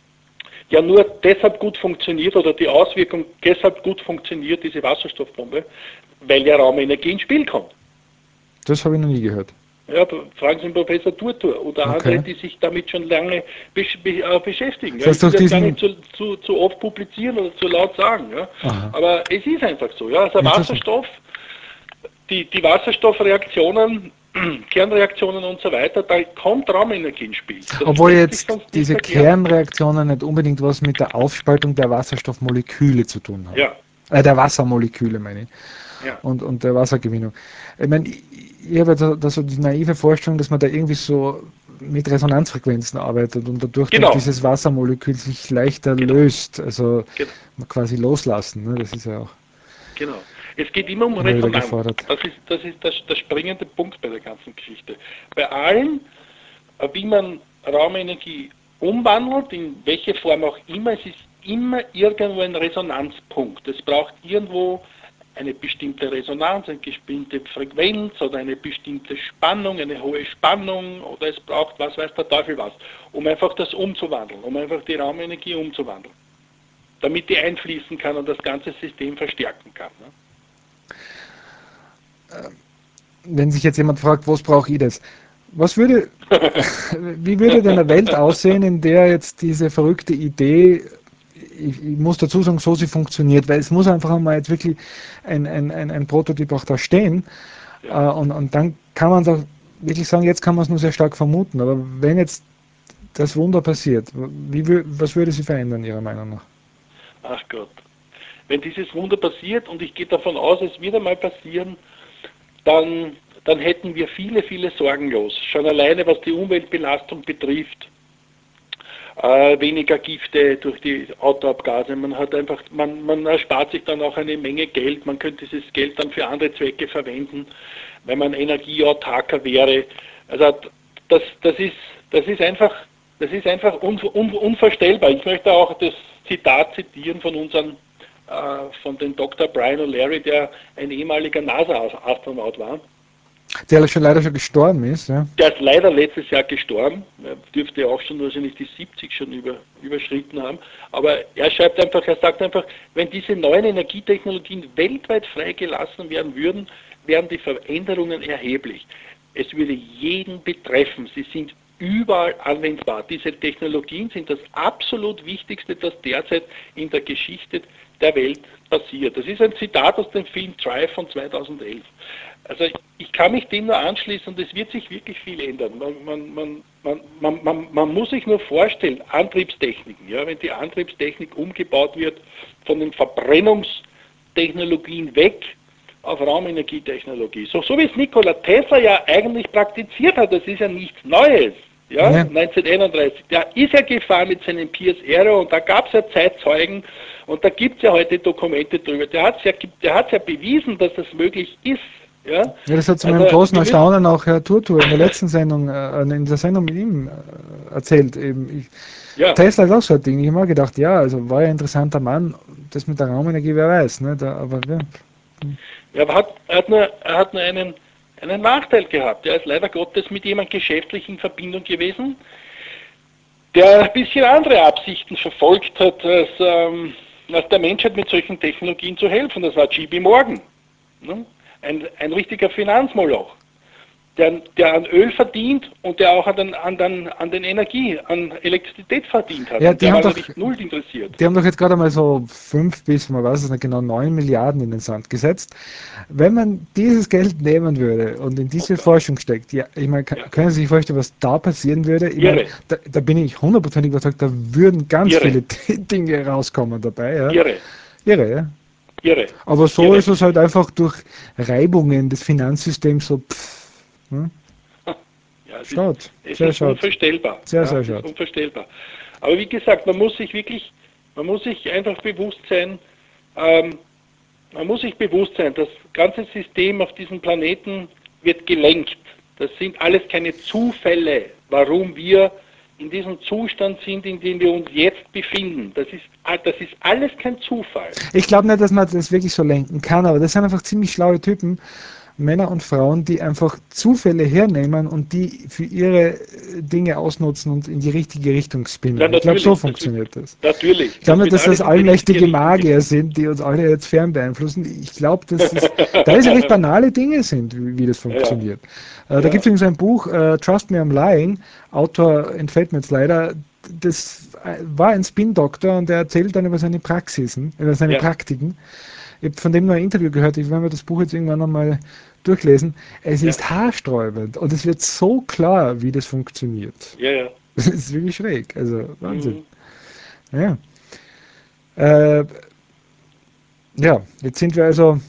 ja nur deshalb gut funktioniert oder die Auswirkung deshalb gut funktioniert, diese Wasserstoffbombe, weil ja Raumenergie ins Spiel kommt. Das habe ich noch nie gehört. Ja, fragen Sie den Professor Turtur oder andere, Okay. die sich damit schon lange besch be äh, beschäftigen. Das Ja, ich heißt, will durch das gar nicht diesen. zu, zu, zu oft publizieren oder zu laut sagen. Ja. Aha, Aber es ist einfach so. Ja. Also interessant. Wasserstoff, die, die Wasserstoffreaktionen, Kernreaktionen und so weiter, da kommt Raumenergie ins Spiel. Das Obwohl lässt sich jetzt sonst nicht diese erklären. Kernreaktionen nicht unbedingt was mit der Aufspaltung der Wasserstoffmoleküle zu tun haben. Ja, Äh, der Wassermoleküle, meine ich. ja, Und, und der Wassergewinnung. Ich meine, ich, ich habe da, da so die naive Vorstellung, dass man da irgendwie so mit Resonanzfrequenzen arbeitet und dadurch dann genau, dieses Wassermolekül sich leichter genau, löst, also genau. quasi loslassen. Ne? Das ist ja auch Genau. Es geht immer um immer wieder Resonanz. gefordert. Das ist, das ist der, der springende Punkt bei der ganzen Geschichte. Bei allen, äh, wie man Raumenergie umwandelt, in welche Form auch immer, es ist immer irgendwo ein Resonanzpunkt. Es braucht irgendwo eine bestimmte Resonanz, eine bestimmte Frequenz oder eine bestimmte Spannung, eine hohe Spannung oder es braucht was weiß der Teufel was, um einfach das umzuwandeln, um einfach die Raumenergie umzuwandeln, damit die einfließen kann und das ganze System verstärken kann. Ne? Wenn sich jetzt jemand fragt, was brauche ich das? Was würde, wie würde denn eine Welt aussehen, in der jetzt diese verrückte Idee, ich, ich muss dazu sagen, so sie funktioniert, weil es muss einfach einmal jetzt wirklich ein, ein, ein, ein Prototyp auch da stehen äh, Ja. und, und dann kann man es auch wirklich sagen, jetzt kann man es nur sehr stark vermuten, aber wenn jetzt das Wunder passiert, wie, wür- was würde sie verändern, Ihrer Meinung nach? Ach Gott. Wenn dieses Wunder passiert, und ich gehe davon aus, es wird einmal passieren, dann, dann hätten wir viele, viele Sorgen los. Schon alleine, was die Umweltbelastung betrifft. Äh, weniger Gifte durch die Autoabgase. Man hat einfach, man, man erspart sich dann auch eine Menge Geld. Man könnte dieses Geld dann für andere Zwecke verwenden, wenn man energieautarker wäre. Also das, das ist, das ist einfach, das ist einfach un, un, unvorstellbar. Ich möchte auch das Zitat zitieren von unseren, äh, von dem Doktor Brian O'Leary, der ein ehemaliger NASA-Astronaut war. Der schon leider schon gestorben ist, ja. Der ist leider letztes Jahr gestorben. Er dürfte auch schon wahrscheinlich die siebzig schon über, überschritten haben. Aber er schreibt einfach, er sagt einfach, wenn diese neuen Energietechnologien weltweit freigelassen werden würden, wären die Veränderungen erheblich. Es würde jeden betreffen. Sie sind überall anwendbar. Diese Technologien sind das absolut Wichtigste, das derzeit in der Geschichte der Welt passiert. Das ist ein Zitat aus dem Film Drive von zweitausendelf. Also ich kann mich dem nur anschließen und es wird sich wirklich viel ändern. Man, man, man, man, man, man, man muss sich nur vorstellen, Antriebstechniken, ja, wenn die Antriebstechnik umgebaut wird von den Verbrennungstechnologien weg auf Raumenergietechnologie. So, so wie es Nikola Tesla ja eigentlich praktiziert hat, das ist ja nichts Neues. Ja, Ja. neunzehnhunderteinunddreißig, der ist ja gefahren mit seinem Pierce Arrow und da gab es ja Zeitzeugen und da gibt es ja heute Dokumente drüber. Der hat es ja, der hat's ja bewiesen, dass das möglich ist. Ja, Ja, das hat zu meinem also großen wir müssen, Erstaunen auch Herr Turtur in der letzten Sendung, äh, in der Sendung mit ihm äh, erzählt. Eben. Ich, ja, Tesla ist auch so ein Ding. Ich habe mir gedacht, ja, also war ja ein interessanter Mann. Das mit der Raumenergie, wer weiß. Ne? Da, aber ja. er hat, er hat nur, er hat nur einen, einen Nachteil gehabt. Er ist leider Gottes mit jemandem geschäftlich in Verbindung gewesen, der ein bisschen andere Absichten verfolgt hat, als, ähm, als der Menschheit mit solchen Technologien zu helfen. Das war J P Morgan. Ne? Ein, ein richtiger Finanzmoloch, der, der an Öl verdient und der auch an den, an den, an den Energie, an Elektrizität verdient hat. Ja, Und die der haben war doch, natürlich null interessiert. die haben doch jetzt gerade mal so fünf bis, man weiß es nicht genau, neun Milliarden in den Sand gesetzt. Wenn man dieses Geld nehmen würde und in Oh diese Gott. Forschung steckt, ja, ich meine, Ja. können Sie sich vorstellen, was da passieren würde? Ich meine, Irre, da, da bin ich hundertprozentig überzeugt, da würden ganz irre, viele Dinge rauskommen dabei. Ja. irre, Irre, ja. irre, Aber so irre. ist es halt einfach durch Reibungen des Finanzsystems so, pff, hm? Ja, es ist, Schaut, es sehr ist schaut, unvorstellbar. sehr, Ja, sehr es ist schaut. unvorstellbar. Aber wie gesagt, man muss sich wirklich, man muss sich einfach bewusst sein, ähm, man muss sich bewusst sein, das ganze System auf diesem Planeten wird gelenkt. Das sind alles keine Zufälle, warum wir in diesem Zustand sind, in dem wir uns jetzt befinden. Das ist, das ist alles kein Zufall. Ich glaube nicht, dass man das wirklich so lenken kann, aber das sind einfach ziemlich schlaue Typen, Männer und Frauen, die einfach Zufälle hernehmen und die für ihre äh, Dinge ausnutzen und in die richtige Richtung Ja, spinnen. Ich glaube, so natürlich, das wird, funktioniert das. natürlich, Ich glaube das nicht, wird dass alles das in die richtige allmächtige Richtung gehen. Magier sind, die uns alle jetzt fern beeinflussen. Ich glaube, dass das teilweise recht banale Dinge sind, wie, wie das Ja, ja, funktioniert. Äh, da ja, gibt es übrigens ein Buch, äh, Trust Me, I'm Lying. Autor entfällt mir jetzt leider. Das äh, war ein Spin-Doktor und der erzählt dann über seine Praxisen, über seine ja, Praktiken. Ich habe von dem noch ein Interview gehört, ich werde mir das Buch jetzt irgendwann nochmal durchlesen. Es ja, ist haarsträubend und es wird so klar, wie das funktioniert. ja, ja. Das ist wirklich schräg, also Wahnsinn. Mhm. Ja, äh, ja, jetzt sind wir also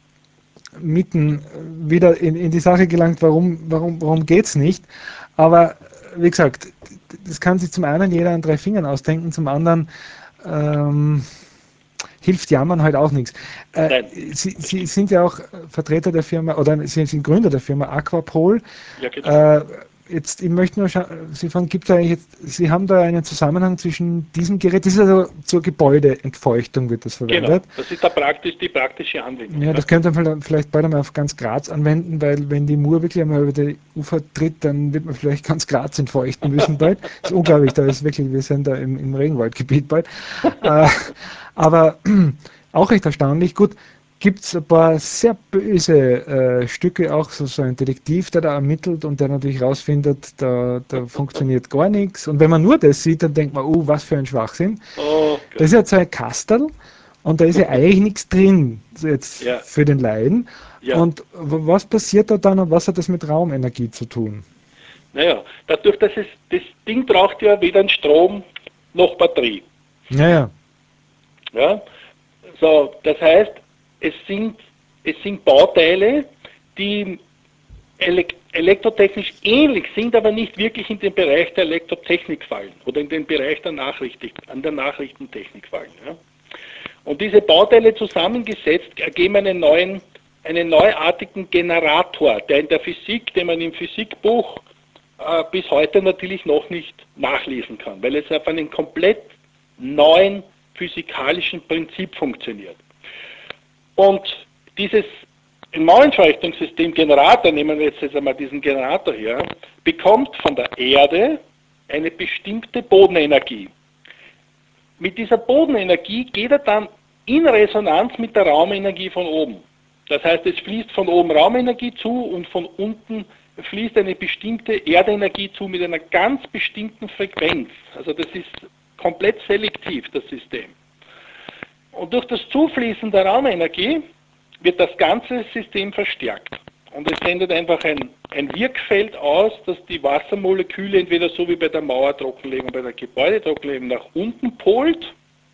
mitten wieder in, in die Sache gelangt, warum, warum, warum geht es nicht. Aber wie gesagt, das kann sich zum einen jeder an drei Fingern ausdenken, zum anderen ähm, hilft Jammern halt auch nichts. Äh, Nein, Sie, das Sie stimmt. sind ja auch Vertreter der Firma oder Sie sind Gründer der Firma Aquapol. Ja, genau. Äh, jetzt, ich möchte nur Sie fragen, gibt es eigentlich jetzt, Sie haben da einen Zusammenhang zwischen diesem Gerät, das ist also zur Gebäudeentfeuchtung wird das Genau. verwendet. Das ist da praktisch, die praktische Anwendung. Ja, Ja, das könnte man vielleicht bald einmal auf ganz Graz anwenden, weil wenn die Mur wirklich einmal über die Ufer tritt, dann wird man vielleicht ganz Graz entfeuchten müssen bald. Das ist unglaublich, da ist wirklich, wir sind da im, im Regenwaldgebiet bald. Äh, aber auch recht erstaunlich. Gut, gibt es ein paar sehr böse äh, Stücke, auch so, so ein Detektiv, der da ermittelt und der natürlich rausfindet, da, da funktioniert gar nichts. Und wenn man nur das sieht, dann denkt man, oh, was für ein Schwachsinn. oh Das Gott. ist ja so ein Kastel und da ist ja eigentlich nichts drin, jetzt Ja, für den Laien. ja. Und w- was passiert da dann und was hat das mit Raumenergie zu tun? Naja, dadurch, dass es, das Ding braucht ja weder einen Strom noch Batterie. Ja, ja. Ja? So, das heißt, es sind, es sind Bauteile, die elek elektrotechnisch ähnlich sind, aber nicht wirklich in den Bereich der Elektrotechnik fallen oder in den Bereich der Nachrichtig an der Nachrichtentechnik fallen. Ja? Und diese Bauteile zusammengesetzt ergeben einen neuen, einen neuartigen Generator, der in der Physik, den man im Physikbuch äh, bis heute natürlich noch nicht nachlesen kann, weil es auf einem komplett neuen physikalischen Prinzip funktioniert. Und dieses Maulenverrichtungssystem Generator, nehmen wir jetzt, jetzt einmal diesen Generator her, bekommt von der Erde eine bestimmte Bodenenergie. Mit dieser Bodenenergie geht er dann in Resonanz mit der Raumenergie von oben. Das heißt, es fließt von oben Raumenergie zu und von unten fließt eine bestimmte Erdenergie zu mit einer ganz bestimmten Frequenz. Also das ist komplett selektiv, das System. Und durch das Zufließen der Raumenergie wird das ganze System verstärkt. Und es sendet einfach ein, ein Wirkfeld aus, dass die Wassermoleküle entweder so wie bei der Mauertrockenlegung, bei der Gebäudetrockenlegung nach unten polt,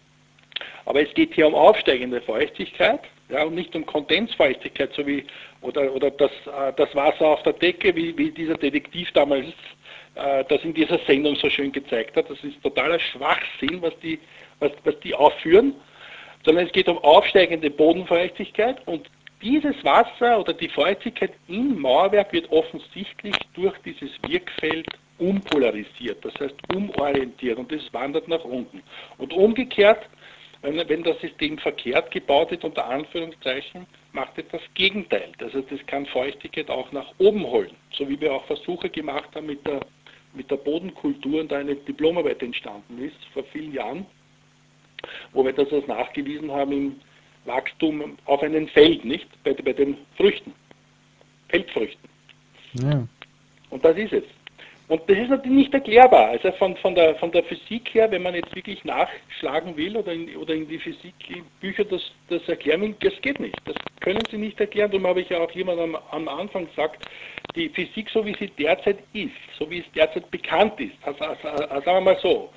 aber es geht hier um aufsteigende Feuchtigkeit, ja, und nicht um Kondensfeuchtigkeit, so wie, oder, oder das, äh, das Wasser auf der Decke, wie, wie dieser Detektiv damals äh, das in dieser Sendung so schön gezeigt hat. Das ist totaler Schwachsinn, was die, was, was die aufführen, sondern es geht um aufsteigende Bodenfeuchtigkeit und dieses Wasser oder die Feuchtigkeit im Mauerwerk wird offensichtlich durch dieses Wirkfeld umpolarisiert, das heißt umorientiert und es wandert nach unten. Und umgekehrt, wenn, wenn das System verkehrt gebaut ist, unter Anführungszeichen, macht es das Gegenteil. Das heißt, es kann Feuchtigkeit auch nach oben holen, so wie wir auch Versuche gemacht haben mit der, mit der Bodenkultur und da eine Diplomarbeit entstanden ist, vor vielen Jahren, wo wir das als nachgewiesen haben im Wachstum auf einem Feld, nicht? Bei, bei den Früchten, Feldfrüchten. Ja. Und das ist es. Und das ist natürlich nicht erklärbar. Also von, von, der, von der Physik her, wenn man jetzt wirklich nachschlagen will oder in, oder in die Physikbücher das, das erklären will, das geht nicht. Das können sie nicht erklären. Darum habe ich ja auch jemand am, am Anfang gesagt, die Physik, so wie sie derzeit ist, so wie es derzeit bekannt ist, also, also, also sagen wir mal so,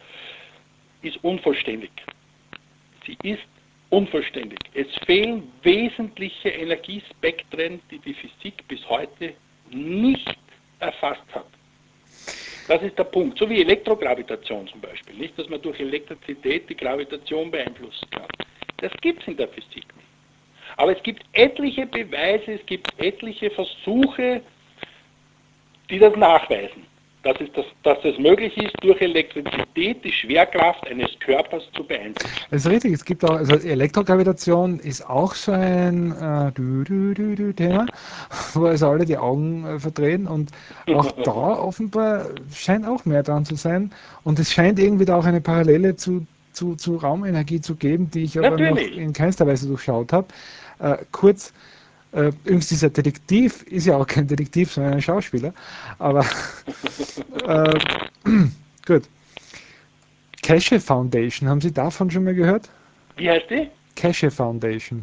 ist unvollständig. Sie ist unvollständig. Es fehlen wesentliche Energiespektren, die die Physik bis heute nicht erfasst hat. Das ist der Punkt. So wie Elektrogravitation zum Beispiel, nicht, dass man durch Elektrizität die Gravitation beeinflussen kann. Das gibt es in der Physik nicht. Aber es gibt etliche Beweise, es gibt etliche Versuche, die das nachweisen. Dass es, das, dass es möglich ist, durch Elektrizität die Schwerkraft eines Körpers zu beeinflussen. Das ist richtig, es gibt auch, also Elektrogravitation ist auch so ein äh, du, du, du, du Thema, wo also alle die Augen äh, verdrehen und auch da offenbar scheint auch mehr dran zu sein und es scheint irgendwie da auch eine Parallele zu, zu, zu Raumenergie zu geben, die ich aber noch Natürlich. in keinster Weise durchschaut habe. Äh, kurz, äh, übrigens dieser Detektiv ist ja auch kein Detektiv, sondern ein Schauspieler, aber äh, gut. Keshe Foundation, haben Sie davon schon mal gehört? Wie heißt die? Keshe Foundation.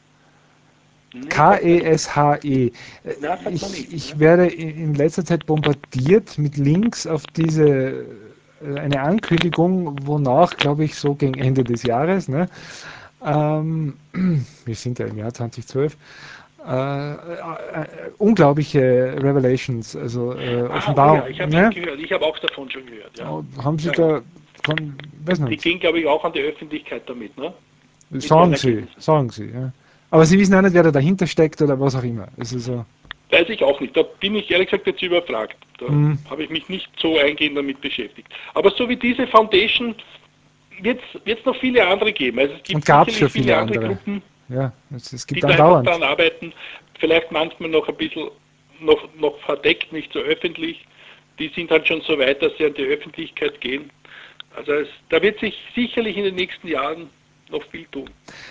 Nee, sagt mir nicht. K E S H E. Na, sagt mir Ich, nichts. ich Ne? werde in letzter Zeit bombardiert mit Links auf diese, eine Ankündigung, wonach, glaube ich, so gegen Ende des Jahres, ne, ähm, wir sind ja im Jahr zweitausendzwölf, äh, äh, äh, unglaubliche Revelations, also äh, Ah, oh ja, Offenbarung, ich habe schon ne? gehört. Ich habe auch davon schon gehört, ja. Haben Sie Ja, ja. da, kann, weiß Die nicht, ging, glaube ich, auch an die Öffentlichkeit damit, ne? Mit den sagen Sie, Ergebnissen. sagen Sie, ja. Aber Sie wissen auch nicht, wer da dahinter steckt oder was auch immer. Also so, Weiß ich auch nicht. Da bin ich ehrlich gesagt jetzt überfragt. Da hm. habe ich mich nicht so eingehend damit beschäftigt. Aber so wie diese Foundation wird es noch viele andere geben. Also es gibt Und gab es sicherlich schon viele viele andere andere. Gruppen, Ja, es, es die gibt da einfach andauernd. daran arbeiten. Vielleicht manchmal noch ein bisschen noch, noch verdeckt, nicht so öffentlich. Die sind halt schon so weit, dass sie an die Öffentlichkeit gehen. Also es, da wird sich sicherlich in den nächsten Jahren noch viel tun.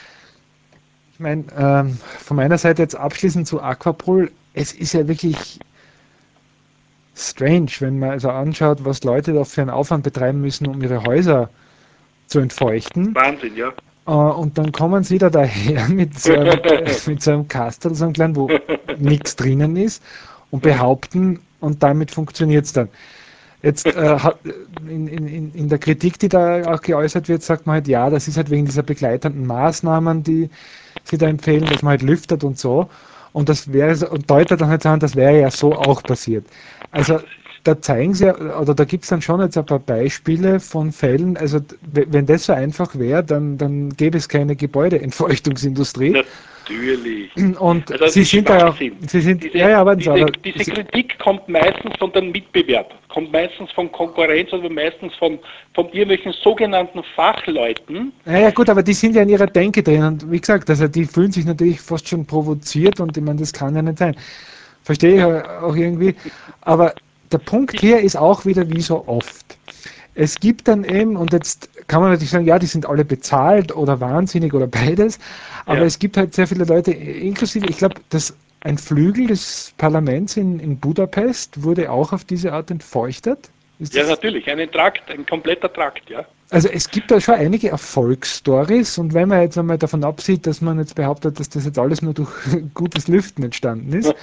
Ich meine, ähm, von meiner Seite jetzt abschließend zu Aquapol. Es ist ja wirklich strange, wenn man also anschaut, was Leute da für einen Aufwand betreiben müssen, um ihre Häuser zu entfeuchten. Wahnsinn, ja. Äh, und dann kommen sie da daher mit so einem, äh, mit so einem Kastel, so einem kleinen, wo nichts drinnen ist und behaupten, und damit funktioniert es dann. Jetzt äh, hat, in, in, in der Kritik, die da auch geäußert wird, sagt man halt, ja, das ist halt wegen dieser begleitenden Maßnahmen, die sie da empfehlen, dass man halt lüftet und so. Und das wäre so- und deutet dann halt an, das wäre ja so auch passiert. Also da zeigen sie, ja- oder da gibt es dann schon jetzt ein paar Beispiele von Fällen, also d- wenn das so einfach wäre, dann, dann gäbe es keine Gebäudeentfeuchtungsindustrie. Natürlich. Und Also das sie ist sind da ja auch, Schwachsinn. sie sind, ja, Diese, ja, warten Sie, diese, aber diese sie, Kritik kommt meistens von den Mitbewerbern, kommt meistens von Konkurrenz oder meistens von, von irgendwelchen sogenannten Fachleuten. ja, ja gut, aber die sind ja in ihrer Denke drin und wie gesagt, also die fühlen sich natürlich fast schon provoziert und ich meine, das kann ja nicht sein. Verstehe ich ja auch irgendwie. Aber der Punkt hier ist auch wieder wie so oft. Es gibt dann eben, und jetzt kann man natürlich sagen, ja, die sind alle bezahlt oder wahnsinnig oder beides, aber Ja, es gibt halt sehr viele Leute, inklusive, ich glaube, dass ein Flügel des Parlaments in, in Budapest wurde auch auf diese Art entfeuchtet. Ist ja das, natürlich, ein Trakt, ein kompletter Trakt, ja. also es gibt da schon einige Erfolgsstories und wenn man jetzt einmal davon absieht, dass man jetzt behauptet, dass das jetzt alles nur durch gutes Lüften entstanden ist,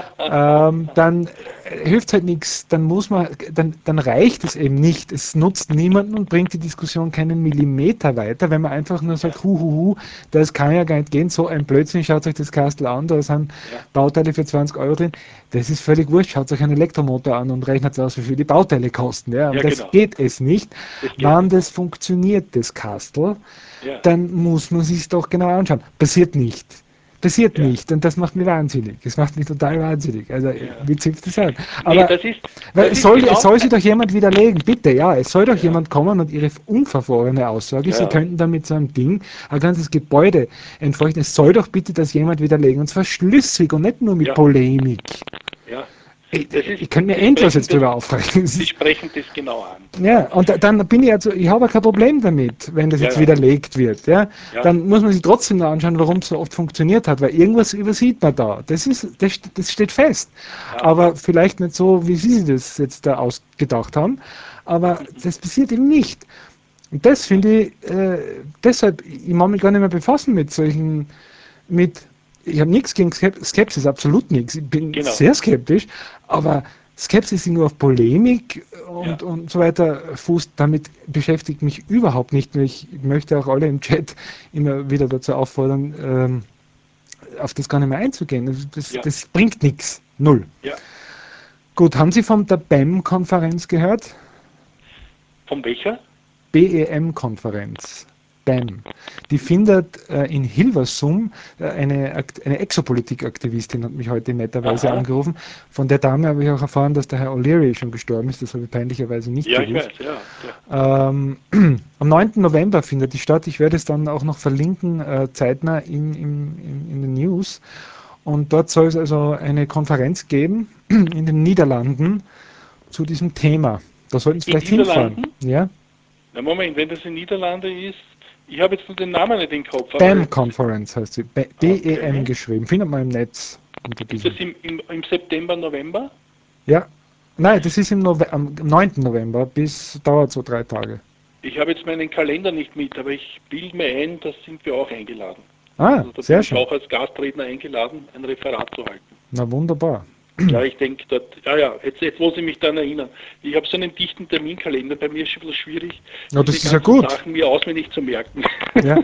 ähm, dann äh, hilft halt nichts, dann muss man, dann, dann reicht es eben nicht. Es nutzt niemanden und bringt die Diskussion keinen Millimeter weiter, wenn man einfach nur Ja, sagt, hu, hu, hu, das kann ja gar nicht gehen, so ein Blödsinn, schaut euch das Kastel an, da sind ja, Bauteile für zwanzig Euro drin. Das ist völlig wurscht, schaut euch einen Elektromotor an und rechnet aus, wie viel die Bauteile kosten. Ja, um ja, das genau. geht es nicht. Das geht Wann nicht. das funktioniert, das Kastel, Ja, dann muss man sich doch genau anschauen. Passiert nicht. Passiert ja, nicht. Und das macht mich wahnsinnig. Das macht mich total wahnsinnig. Also, ja. wie zipft das an? Nee, Aber das ist, weil das es ist soll, es genau, soll sich doch jemand widerlegen. Bitte, ja, es soll doch ja, jemand kommen und ihre unverfrorene Aussage, sie ja, könnten da mit so einem Ding ein ganzes Gebäude entfeuchten. Es soll doch bitte das jemand widerlegen. Und zwar schlüssig und nicht nur mit ja, Polemik. ja. Ich, Das ist, ich kann mir Sie endlos sprechen jetzt das, drüber aufregen. Das Sie ist, sprechen das genau an. ja, und da- dann bin ich also, ich habe kein Problem damit, wenn das Ja, jetzt ja, widerlegt wird. Ja, ja, dann muss man sich trotzdem noch anschauen, warum es so oft funktioniert hat, weil irgendwas übersieht man da. Das ist, das, das steht fest. ja. Aber vielleicht nicht so, wie Sie sich das jetzt da ausgedacht haben. Aber das passiert eben nicht. Und das finde ich, äh, deshalb, ich mag mich gar nicht mehr befassen mit solchen, mit, ich habe nichts gegen Skep- Skepsis, absolut nichts. Ich bin Genau. sehr skeptisch, aber Skepsis, die nur auf Polemik Ja, und, und so weiter fußt, damit beschäftigt mich überhaupt nicht. Ich möchte auch alle im Chat immer wieder dazu auffordern, ähm, auf das gar nicht mehr einzugehen. Das, das, ja, das bringt nichts. Null. ja. Gut, haben Sie von der B E M-Konferenz gehört? Von welcher? B E M-Konferenz. B E M. Die findet äh, in Hilversum, äh, eine, Akt- eine Exopolitik-Aktivistin hat mich heute netterweise Aha. angerufen. Von der Dame habe ich auch erfahren, dass der Herr O'Leary schon gestorben ist. Das habe ich peinlicherweise nicht Ja, ich gewusst. weiß, ja. Ja, Ähm, am neunten November findet die statt. Ich werde es dann auch noch verlinken, äh, zeitnah in, in, in, in den News. Und dort soll es also eine Konferenz geben in den Niederlanden zu diesem Thema. Da sollten Sie in vielleicht hinfahren. Niederlanden? Ja? Na Moment, wenn das in Niederlande ist, ich habe jetzt nur den Namen nicht im Kopf, B E aber M Conference heißt sie. B- B-E-M okay. geschrieben. Findet man im Netz unter Ist das diesem. im, im, im September, November? Ja. Nein, das ist im Nove am neunten November, bis dauert so drei Tage. Ich habe jetzt meinen Kalender nicht mit, aber ich bilde mir ein, da sind wir auch eingeladen. Ah, Also da bin sehr ich schön. auch als Gastredner eingeladen, ein Referat zu halten. Na wunderbar. Ja, ich denke dort, ja, ja, jetzt, jetzt muss ich mich dann erinnern. Ich habe so einen dichten Terminkalender, bei mir ist es ein bisschen schwierig, Ja, diese das ist ja ganzen gut. Sachen mir auswendig zu merken. Ja.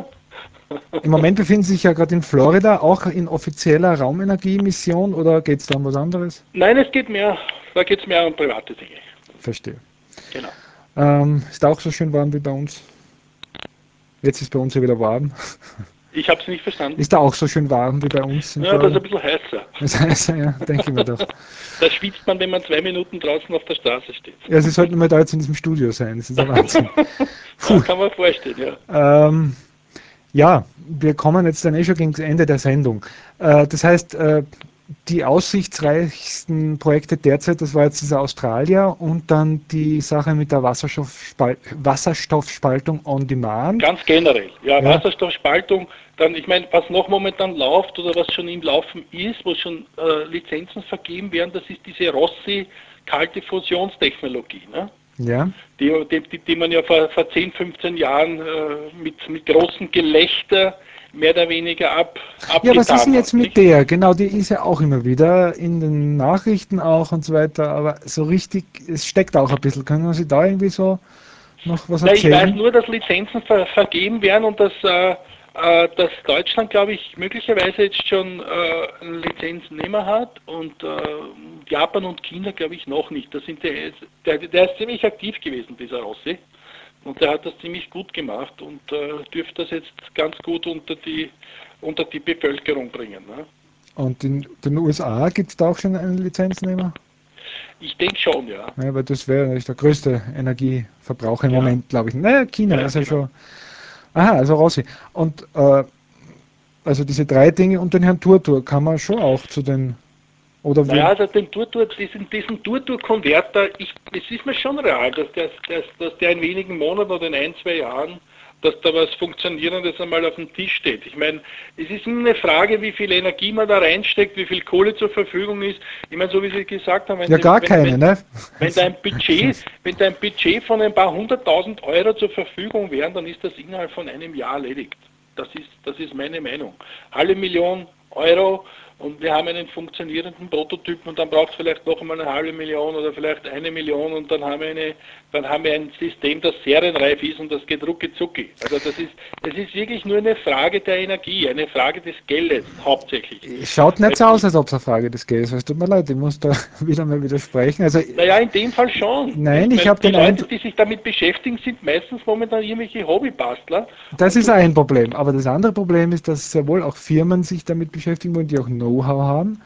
Im Moment befinden Sie sich ja gerade in Florida, auch in offizieller Raumenergiemission oder geht es da um was anderes? Nein, es geht mehr, da geht es mehr um private Dinge. Verstehe. Genau. Ähm, ist auch so schön warm wie bei uns. Jetzt ist bei uns ja wieder warm. Ich habe es nicht verstanden. Ist da auch so schön warm wie bei uns in Ja, das ist Florida? ein bisschen heißer. Das heißt, ja, denke ich mir doch. Da schwitzt man, wenn man zwei Minuten draußen auf der Straße steht. Ja, Sie sollten mal da jetzt in diesem Studio sein. Das ist ein Wahnsinn. Ja, Puh. kann man vorstellen, ja. Ähm, ja, wir kommen jetzt dann eh schon gegen das Ende der Sendung. Äh, das heißt, äh, die aussichtsreichsten Projekte derzeit, das war jetzt dieser Australier und dann die Sache mit der Wasserstoffspal Wasserstoffspaltung on Demand. Ganz generell. Ja, Ja, Wasserstoffspaltung, dann, ich meine, was noch momentan läuft oder was schon im Laufen ist, wo schon äh, Lizenzen vergeben werden, das ist diese Rossi kalte Fusionstechnologie, ne? ja, Die, die, die, die man ja vor, vor zehn, fünfzehn Jahren äh, mit, mit großem Gelächter mehr oder weniger ab, Ja, was ist denn abgetan jetzt hat. mit Nicht? der? Genau, die ist ja auch immer wieder in den Nachrichten auch und so weiter, aber so richtig, es steckt auch ein bisschen. Können Sie da irgendwie so noch was Na, ich weiß erzählen? nur, dass Lizenzen ver vergeben werden und dass, äh, äh, dass Deutschland, glaube ich, möglicherweise jetzt schon äh, einen Lizenznehmer hat und äh, Japan und China, glaube ich, noch nicht. Das sind die, der, der ist ziemlich aktiv gewesen, dieser Rossi. Und der hat das ziemlich gut gemacht und äh, dürfte das jetzt ganz gut unter die, unter die Bevölkerung bringen. Ne? Und in den U S A gibt es da auch schon einen Lizenznehmer? Ich denke schon, ja. Ja, weil das wäre natürlich der größte Energieverbraucher im Ja, Moment, glaube ich. Naja, China ja, ist ja genau. schon. Aha, also Rossi. Und äh, also diese drei Dinge und den Herrn Turtur kann man schon auch zu den. Oder Naja, wie. also den Turtur, diesen, diesen Turtur-Konverter, ich, es ist mir schon real, dass der, dass, dass der in wenigen Monaten oder in ein, zwei Jahren, dass da was Funktionierendes einmal auf dem Tisch steht. Ich meine, es ist immer eine Frage, wie viel Energie man da reinsteckt, wie viel Kohle zur Verfügung ist. Ich meine, so wie Sie gesagt haben, wenn, Ja, gar wenn, keine, wenn, ne? wenn da ein Budget, wenn da ein Budget von ein paar hunderttausend Euro zur Verfügung wären, dann ist das innerhalb von einem Jahr erledigt. Das ist, das ist meine Meinung. Alle Million Euro und wir haben einen funktionierenden Prototypen und dann braucht es vielleicht noch einmal eine halbe Million oder vielleicht eine Million und dann haben wir eine, dann haben wir ein System, das serienreif ist und das geht rucki zucki. Also das ist, das ist wirklich nur eine Frage der Energie, eine Frage des Geldes hauptsächlich. Es schaut nicht Weil so aus, die, als ob es eine Frage des Geldes wäre. Es tut mir leid, ich muss da wieder mal widersprechen. Also, naja, in dem Fall schon, nein, nicht? ich Weil habe die den Leute, Eindruck, die sich damit beschäftigen, sind meistens momentan irgendwelche Hobbybastler das und, ist und, ein und Problem. Aber das andere Problem ist, dass sehr wohl auch Firmen sich damit beschäftigen wollen, die auch Know-how haben.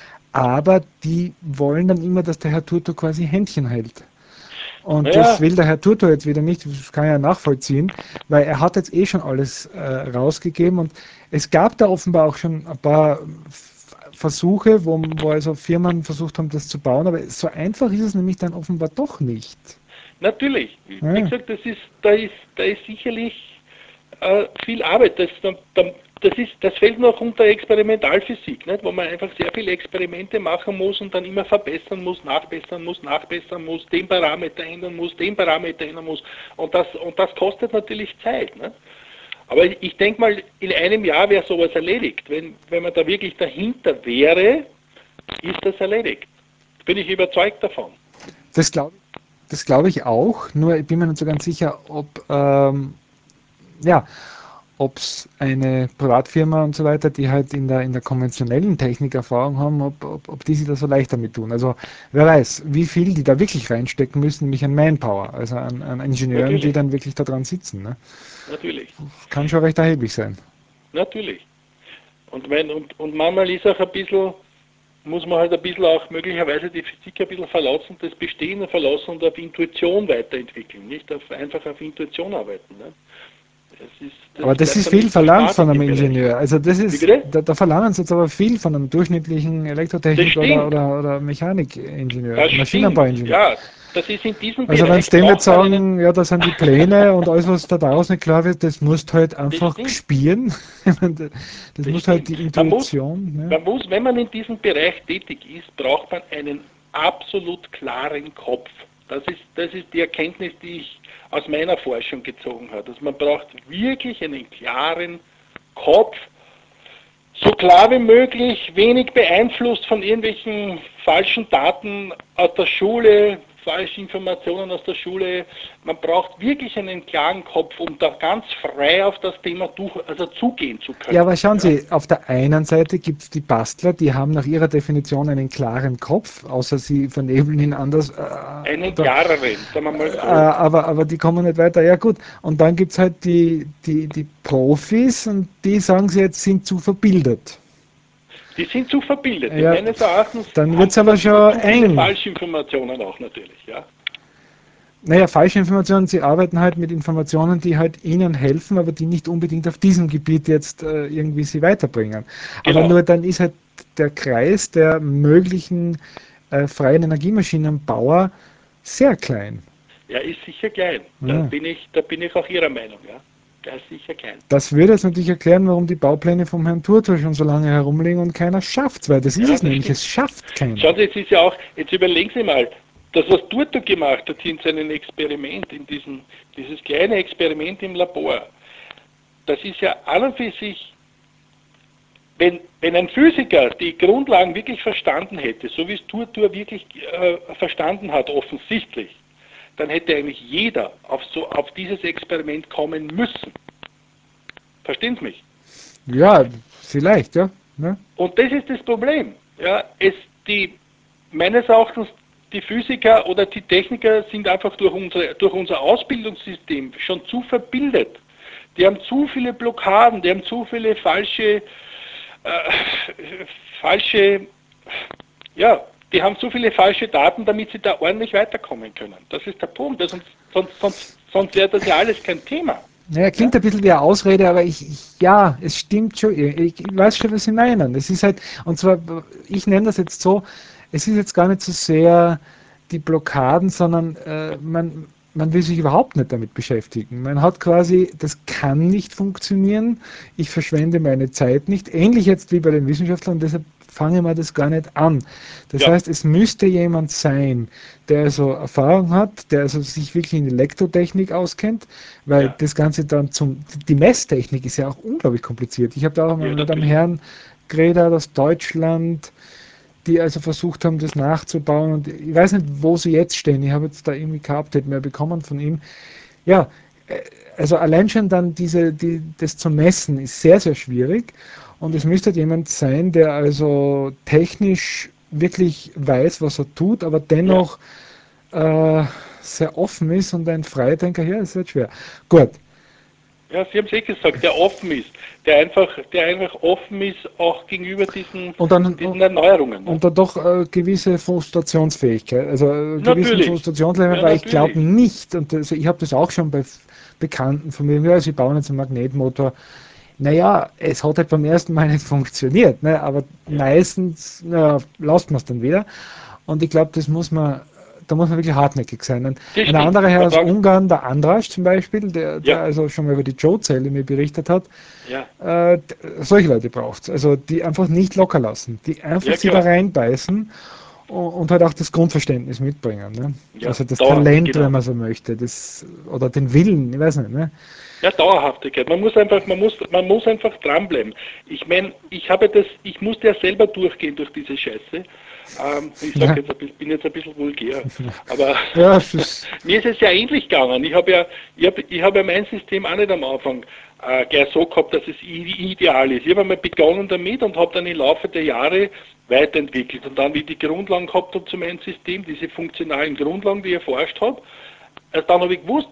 Aber die wollen dann immer, dass der Herr Turto quasi Händchen hält. Und das naja, will der Herr Turto jetzt wieder nicht, das kann ich ja nachvollziehen, weil er hat jetzt eh schon alles äh, rausgegeben und es gab da offenbar auch schon ein paar F- Versuche, wo, wo also Firmen versucht haben, das zu bauen, aber so einfach ist es nämlich dann offenbar doch nicht. natürlich. Wie Ja, gesagt, das ist, da ist, da ist sicherlich äh, viel Arbeit. Das, da, da- das, ist, das fällt noch unter Experimentalphysik, nicht? Wo man einfach sehr viele Experimente machen muss und dann immer verbessern muss, nachbessern muss, nachbessern muss, den Parameter ändern muss, den Parameter ändern muss. Und das, und das kostet natürlich Zeit. Nicht? Aber ich, ich denke mal, in einem Jahr wäre sowas erledigt. Wenn, wenn man da wirklich dahinter wäre, ist das erledigt. Bin ich überzeugt davon. das glaube das glaube ich auch, nur ich bin mir nicht so ganz sicher, ob ähm, ja, ob es eine Privatfirma und so weiter, die halt in der, in der konventionellen Technik Erfahrung haben, ob, ob, ob die sich da so leicht damit tun. Also wer weiß, wie viel die da wirklich reinstecken müssen, nämlich an Manpower, also an, an Ingenieuren, die Natürlich, dann wirklich da dran sitzen. Ne? natürlich, Kann schon recht erheblich sein. natürlich. Und, wenn, und, und manchmal ist auch ein bisschen, muss man halt ein bisschen auch möglicherweise die Physik ein bisschen verlassen, das Bestehende verlassen und auf Intuition weiterentwickeln, nicht auf, einfach auf Intuition arbeiten. Ne? Das, ist, das Aber das bleibt ist dann viel nicht der verlangt Spaß von in einem dem Bereich. Ingenieur. Also das Wie ist, bitte? da, da verlangen sie jetzt aber viel von einem durchschnittlichen Das Elektrotechnik oder, stimmt, oder, oder Mechanikingenieur, das stimmt, Maschinenbauingenieur. ja. Das ist in diesem Also wenn sie Bereich dem jetzt braucht man einen, sagen, ja, das sind die Pläne und alles, was da draußen nicht klar wird, das musst halt das einfach stimmt, spielen. Ich meine, das das muss halt stimmt. die Man muss, Intuition. Ne? man muss, wenn man in diesem Bereich tätig ist, braucht man einen absolut klaren Kopf. Das ist, das ist die Erkenntnis, die ich aus meiner Forschung gezogen habe. Also man braucht wirklich einen klaren Kopf, so klar wie möglich, wenig beeinflusst von irgendwelchen falschen Daten aus der Schule, falsche Informationen aus der Schule. Man braucht wirklich einen klaren Kopf, um da ganz frei auf das Thema durch, also zugehen zu Ja, können. aber schauen Ja? Sie, auf der einen Seite gibt es die Bastler, die haben nach ihrer Definition einen klaren Kopf, außer sie vernebeln ihn anders. Äh, Einen da, klareren, sagen wir mal äh, so. aber, aber die kommen nicht weiter. Ja gut, und dann gibt es halt die, die, die Profis und die sagen sie jetzt, sind zu verbildet. Die sind zu verbildet. Ja, Meines Erachtens dann wird haben es sie aber natürlich schon zu viele eng. Falschinformationen auch natürlich. Ja? Naja, falsche Informationen, sie arbeiten halt mit Informationen, die halt ihnen helfen, aber die nicht unbedingt auf diesem Gebiet jetzt äh, irgendwie sie weiterbringen. Aber Genau. nur dann ist halt der Kreis der möglichen äh, freien Energiemaschinenbauer sehr klein. Er ist sicher klein. Da Ja. bin ich, da bin ich auch Ihrer Meinung. Ja? Der ist sicher klein. Das würde jetzt natürlich erklären, warum die Baupläne vom Herrn Turtur schon so lange herumliegen und keiner schafft, weil das ist Ja, es das nämlich, stimmt. es schafft keiner. Schauen Sie, jetzt ist ja auch, jetzt überlegen Sie mal, das, was Turto gemacht hat in seinem Experiment, in diesem, dieses kleine Experiment im Labor, das ist ja an und für sich wenn, wenn ein Physiker die Grundlagen wirklich verstanden hätte, so wie es Turtur wirklich äh, verstanden hat, offensichtlich, dann hätte eigentlich jeder auf, so, auf dieses Experiment kommen müssen. Verstehen Sie mich? Ja, vielleicht, ja. Ne? Und das ist das Problem. Ja, es, die, meines Erachtens, die Physiker oder die Techniker sind einfach durch, unsere, durch unser Ausbildungssystem schon zu verbildet. Die haben zu viele Blockaden, die haben zu viele falsche, äh, falsche, ja, die haben zu viele falsche Daten, damit sie da ordentlich weiterkommen können. Das ist der Punkt. Sonst, sonst, sonst, sonst wäre das ja alles kein Thema. Naja, Ja? klingt ein bisschen wie eine Ausrede, aber ich, ich ja, es stimmt schon. Ich, ich weiß schon, was Sie meinen. Es ist halt, und zwar, ich nenne das jetzt so, es ist jetzt gar nicht so sehr die Blockaden, sondern äh, man, man will sich überhaupt nicht damit beschäftigen. Man hat quasi, das kann nicht funktionieren, ich verschwende meine Zeit nicht. Ähnlich jetzt wie bei den Wissenschaftlern, deshalb fange wir das gar nicht an. Das Ja, heißt, es müsste jemand sein, der also Erfahrung hat, der also sich wirklich in Elektrotechnik auskennt, weil ja, das Ganze dann zum, die Messtechnik ist ja auch unglaublich kompliziert. Ich habe da auch mal ja, mit einem natürlich. Herrn geredet aus Deutschland, die also versucht haben, das nachzubauen. Und ich weiß nicht, wo sie jetzt stehen. Ich habe jetzt da irgendwie kein Update mehr bekommen von ihm. Ja, äh, also allein schon dann diese, die, das zu messen ist sehr, sehr schwierig. Und es müsste jemand sein, der also technisch wirklich weiß, was er tut, aber Ja. dennoch äh, sehr offen ist und ein Freidenker. Ja, das wird schwer. Gut. Ja, Sie haben es eh gesagt, der offen ist, der einfach, der einfach offen ist auch gegenüber diesen, Und dann diesen Erneuerungen. Ne? und da doch äh, gewisse Frustrationsfähigkeit, also äh, gewissen Natürlich, Frustrationslevel, ja weil ich glaube natürlich, nicht, und also ich habe das auch schon bei Bekannten von mir, ja, sie bauen jetzt einen Magnetmotor. Naja, es hat halt beim ersten Mal nicht funktioniert, ne? Aber ja, meistens, naja, lasst man es dann wieder. Und ich glaube, das muss man, da muss man wirklich hartnäckig sein. Ein, das ein stimmt, anderer Herr man aus braucht, Ungarn, der Andras zum Beispiel, der, der ja, also schon mal über die Joe-Zelle mir berichtet hat, ja, äh, solche Leute braucht es. Also die einfach nicht locker lassen, die einfach ja sie da klar, reinbeißen und, und halt auch das Grundverständnis mitbringen. Ne? ja, Also das Dauer, Talent, wenn genau. man so möchte, das, oder den Willen, ich weiß nicht. Ne? Ja, Dauerhaftigkeit. Man muss einfach, man muss, man muss einfach dranbleiben. Ich meine, ich habe das, ich musste ja selber durchgehen durch diese Scheiße. Ähm, ich sag Ja, jetzt, ein bisschen- bin jetzt ein bisschen vulgär, aber ja, es ist, mir ist es ja ähnlich gegangen. Ich habe ja, ich habe, ich habe ja mein System auch nicht am Anfang äh, gleich so gehabt, dass es i- ideal ist. Ich habe einmal begonnen damit und habe dann im Laufe der Jahre weiterentwickelt und dann, wie ich die Grundlagen gehabt habe zu meinem System, diese funktionalen Grundlagen, die ich erforscht habe, erst dann habe ich gewusst,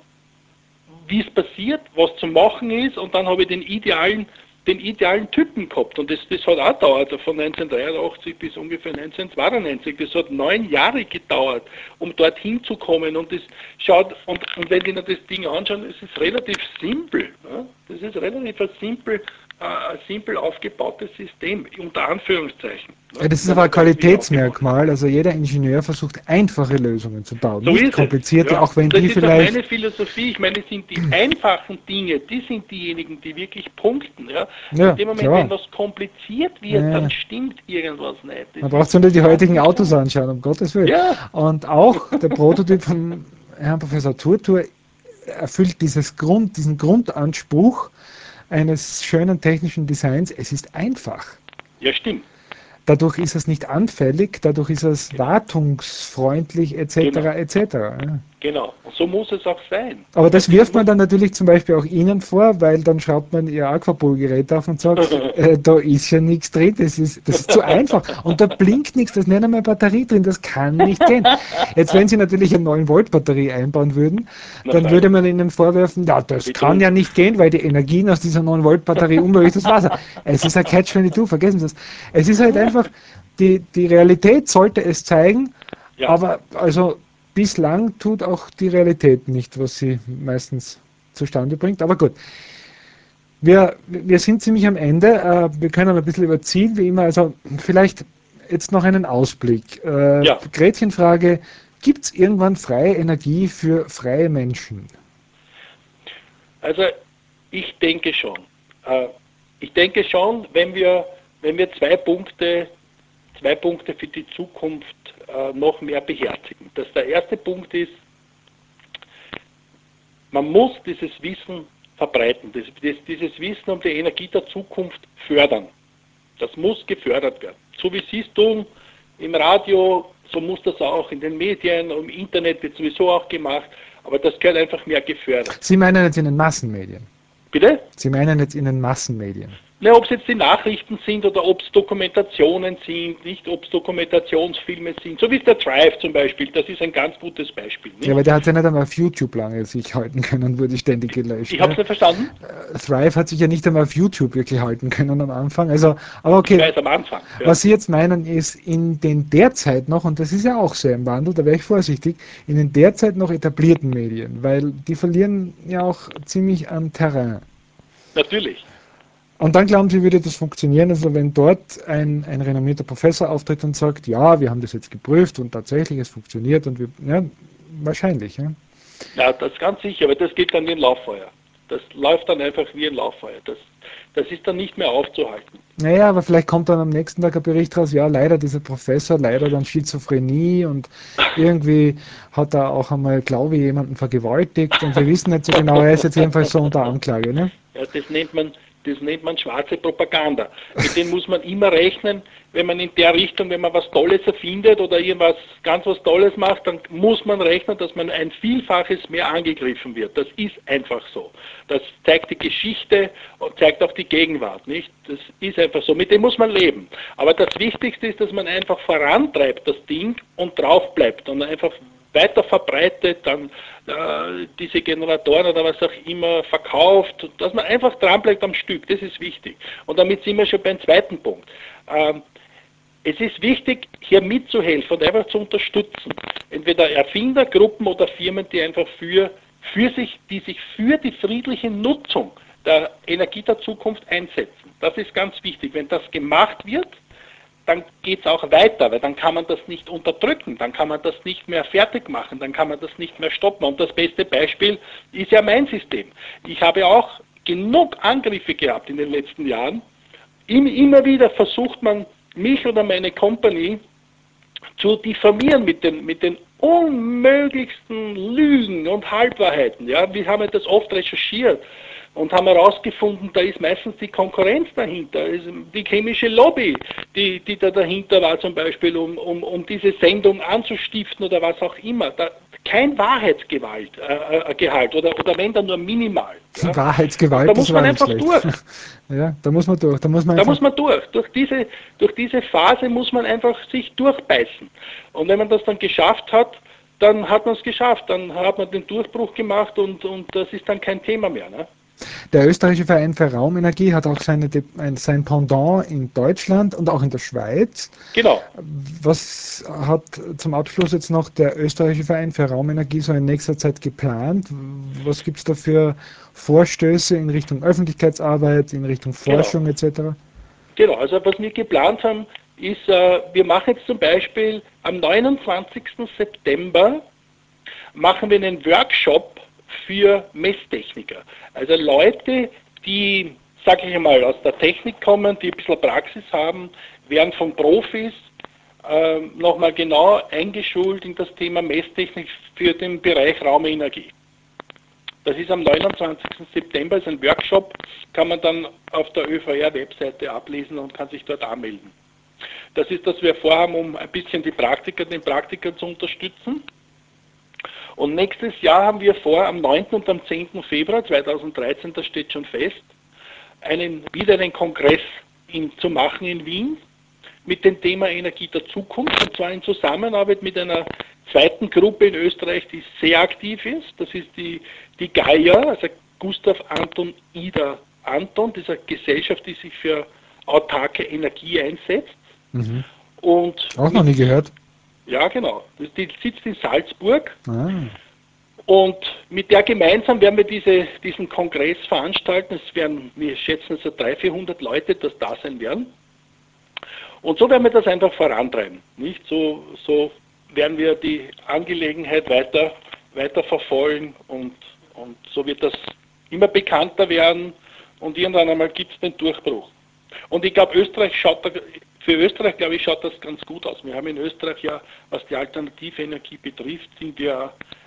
wie es passiert, was zu machen ist, und dann habe ich den idealen, den idealen Typen gehabt. Und das, das hat auch gedauert, von neunzehnhundertdreiundachtzig bis ungefähr neunzehnhundertzweiundneunzig. Das hat neun Jahre gedauert, um dorthin zu kommen. Und das schaut, und, und wenn die noch das Ding anschauen, es ist relativ simpel. Ja? Das ist relativ ein simpel, äh, ein simpel aufgebautes System, unter Anführungszeichen. ja, Ne? das ist Wenn aber man ein weiß, wie es aufgebaut ist. Qualitätsmerkmal. Also jeder Ingenieur versucht einfache Lösungen zu bauen, So nicht ist es. komplizierte, Ja. auch wenn Und das die ist auch vielleicht, meine Philosophie. Ich meine, es sind die einfachen Dinge, die sind diejenigen, die wirklich punkten. Ja. In ja, dem Moment, wenn klar. was kompliziert wird, dann Äh, stimmt irgendwas nicht. Das Man ist braucht sich nur die ganz heutigen und Autos klar. anschauen, um Gottes Willen. Ja, Und auch der Prototyp von Herrn Professor Turtur erfüllt dieses Grund, diesen Grundanspruch eines schönen technischen Designs. Es ist einfach. ja, stimmt. Dadurch ist es nicht anfällig, dadurch ist es Genau, wartungsfreundlich et cetera genau, et cetera. Ja. genau. Und so muss es auch sein. Aber Man, das das wirft muss. man dann natürlich zum Beispiel auch Ihnen vor, weil dann schraubt man Ihr Aquapool-Gerät auf und sagt, äh, da ist ja nichts drin, das ist, das ist zu einfach. Und da blinkt nichts, da ist nicht einmal Batterie drin, das kann nicht gehen. Jetzt, wenn Sie natürlich eine neun Volt Batterie einbauen würden, Na dann würde freilich, man Ihnen vorwerfen, ja, das kann ja betrunken. nicht gehen, weil die Energien aus dieser neun Volt Batterie unmöglich das Wasser. Es ist ein Catch twenty-two, vergessen Sie das. Es ist halt einfach, die, die Realität sollte es zeigen, Ja, aber also bislang tut auch die Realität nicht, was sie meistens zustande bringt. Aber gut, wir, wir sind ziemlich am Ende. Äh, wir können ein bisschen überziehen, wie immer. Also vielleicht jetzt noch einen Ausblick. Äh, ja. Gretchenfrage, gibt es irgendwann freie Energie für freie Menschen? Also ich denke schon. Äh, ich denke schon, wenn wir, wenn wir zwei Punkte, zwei Punkte für die Zukunft äh, noch mehr beherzigen. Das der erste Punkt ist, man muss dieses Wissen verbreiten, das, das, dieses Wissen um die Energie der Zukunft fördern. Das muss gefördert werden. So wie siehst du im Radio, so muss das auch in den Medien, im Internet wird sowieso auch gemacht, aber das gehört einfach mehr gefördert. Sie meinen jetzt in den Massenmedien? Bitte? Sie meinen jetzt in den Massenmedien? Na, ob es jetzt die Nachrichten sind oder ob es Dokumentationen sind, nicht, ob es Dokumentationsfilme sind, so wie es der Drive zum Beispiel, das ist ein ganz gutes Beispiel. Nicht? Ja, aber der hat ja nicht einmal auf YouTube lange sich halten können, wurde ständig gelöscht. Ich habe es Ne? nicht verstanden. Thrive hat sich ja nicht einmal auf YouTube wirklich halten können am Anfang. Also, aber Ich okay, weiß am Anfang. Ja. was Sie jetzt meinen ist, in den derzeit noch, und das ist ja auch so im Wandel, da wäre ich vorsichtig, in den derzeit noch etablierten Medien, weil die verlieren ja auch ziemlich an Terrain. Natürlich. Und dann glauben Sie, würde das funktionieren, also wenn dort ein, ein renommierter Professor auftritt und sagt, ja, wir haben das jetzt geprüft und tatsächlich, es funktioniert und wir, ja, wahrscheinlich, ja. Ja, das ist ganz sicher, aber das geht dann wie ein Lauffeuer. Das läuft dann einfach wie ein Lauffeuer. Das, das ist dann nicht mehr aufzuhalten. Naja, aber vielleicht kommt dann am nächsten Tag ein Bericht raus, ja, leider dieser Professor, leider dann Schizophrenie und irgendwie hat er auch einmal, glaube ich, jemanden vergewaltigt und wir wissen nicht so genau, er ist jetzt jedenfalls so unter Anklage, ne? Ja, das nennt man, das nennt man schwarze Propaganda. Mit denen muss man immer rechnen, wenn man in der Richtung, wenn man was Tolles erfindet oder irgendwas ganz was Tolles macht, dann muss man rechnen, dass man ein Vielfaches mehr angegriffen wird. Das ist einfach so. Das zeigt die Geschichte und zeigt auch die Gegenwart, nicht? Das ist einfach so. Mit dem muss man leben. Aber das Wichtigste ist, dass man einfach vorantreibt, das Ding, und drauf bleibt und einfach weiter verbreitet, dann äh, diese Generatoren oder was auch immer verkauft, dass man einfach dranbleibt am Stück, das ist wichtig. Und damit sind wir schon beim zweiten Punkt. Ähm, es ist wichtig, hier mitzuhelfen und einfach zu unterstützen. Entweder Erfindergruppen oder Firmen, die einfach für, für sich, die sich für die friedliche Nutzung der Energie der Zukunft einsetzen. Das ist ganz wichtig. Wenn das gemacht wird, dann geht es auch weiter, weil dann kann man das nicht unterdrücken, dann kann man das nicht mehr fertig machen, dann kann man das nicht mehr stoppen. Und das beste Beispiel ist ja mein System. Ich habe auch genug Angriffe gehabt in den letzten Jahren. Immer wieder versucht man, mich oder meine Company zu diffamieren mit den, mit den unmöglichsten Lügen und Halbwahrheiten. Ja, wir haben das oft recherchiert und haben herausgefunden, da ist meistens die Konkurrenz dahinter, die chemische Lobby, die, die da dahinter war zum Beispiel, um, um, um diese Sendung anzustiften oder was auch immer. Da, kein Wahrheitsgehalt äh, äh, Gehalt, oder, oder wenn dann nur minimal. Ja. Und da Wahrheitsgewalt, das muss war man nicht einfach schlecht. durch. Ja, da muss man durch. Da muss man Da einfach. muss man durch. Durch diese, durch diese Phase muss man einfach sich durchbeißen. Und wenn man das dann geschafft hat, dann hat man es geschafft. Dann hat man den Durchbruch gemacht und, und das ist dann kein Thema mehr. Ne? Der österreichische Verein für Raumenergie hat auch seine, sein Pendant in Deutschland und auch in der Schweiz. Genau. Was hat zum Abschluss jetzt noch der österreichische Verein für Raumenergie so in nächster Zeit geplant? Was gibt es da für Vorstöße in Richtung Öffentlichkeitsarbeit, in Richtung Genau. Forschung et cetera? Genau, also was wir geplant haben, ist, äh, wir machen jetzt zum Beispiel am neunundzwanzigsten September machen wir einen Workshop für Messtechniker. Also Leute, die, sag ich einmal, aus der Technik kommen, die ein bisschen Praxis haben, werden von Profis äh, nochmal genau eingeschult in das Thema Messtechnik für den Bereich Raumenergie. Das ist am neunundzwanzigsten September, ist ein Workshop, kann man dann auf der Ö V R-Webseite ablesen und kann sich dort anmelden. Das ist, was wir vorhaben, um ein bisschen die Praktiker, den Praktiker zu unterstützen. Und nächstes Jahr haben wir vor, am neunten und am zehnten Februar zweitausenddreizehn, das steht schon fest, einen, wieder einen Kongress in, zu machen in Wien mit dem Thema Energie der Zukunft, und zwar in Zusammenarbeit mit einer zweiten Gruppe in Österreich, die sehr aktiv ist. Das ist die, die Gaia, also Gustav Anton Ida Anton, dieser Gesellschaft, die sich für autarke Energie einsetzt. Mhm. Und Auch noch mit, nie gehört. ja, genau. Die sitzt in Salzburg. Ah. Und mit der gemeinsam werden wir diese, diesen Kongress veranstalten. Es werden, wir schätzen so dreihundert, vierhundert Leute, das da sein werden. Und so werden wir das einfach vorantreiben. Nicht? So, so werden wir die Angelegenheit weiter, weiter verfolgen und, und so wird das immer bekannter werden und irgendwann einmal gibt es den Durchbruch. Und ich glaube, Österreich schaut da, für Österreich, glaube ich, schaut das ganz gut aus. Wir haben in Österreich ja, was die alternative Energie betrifft, sind wir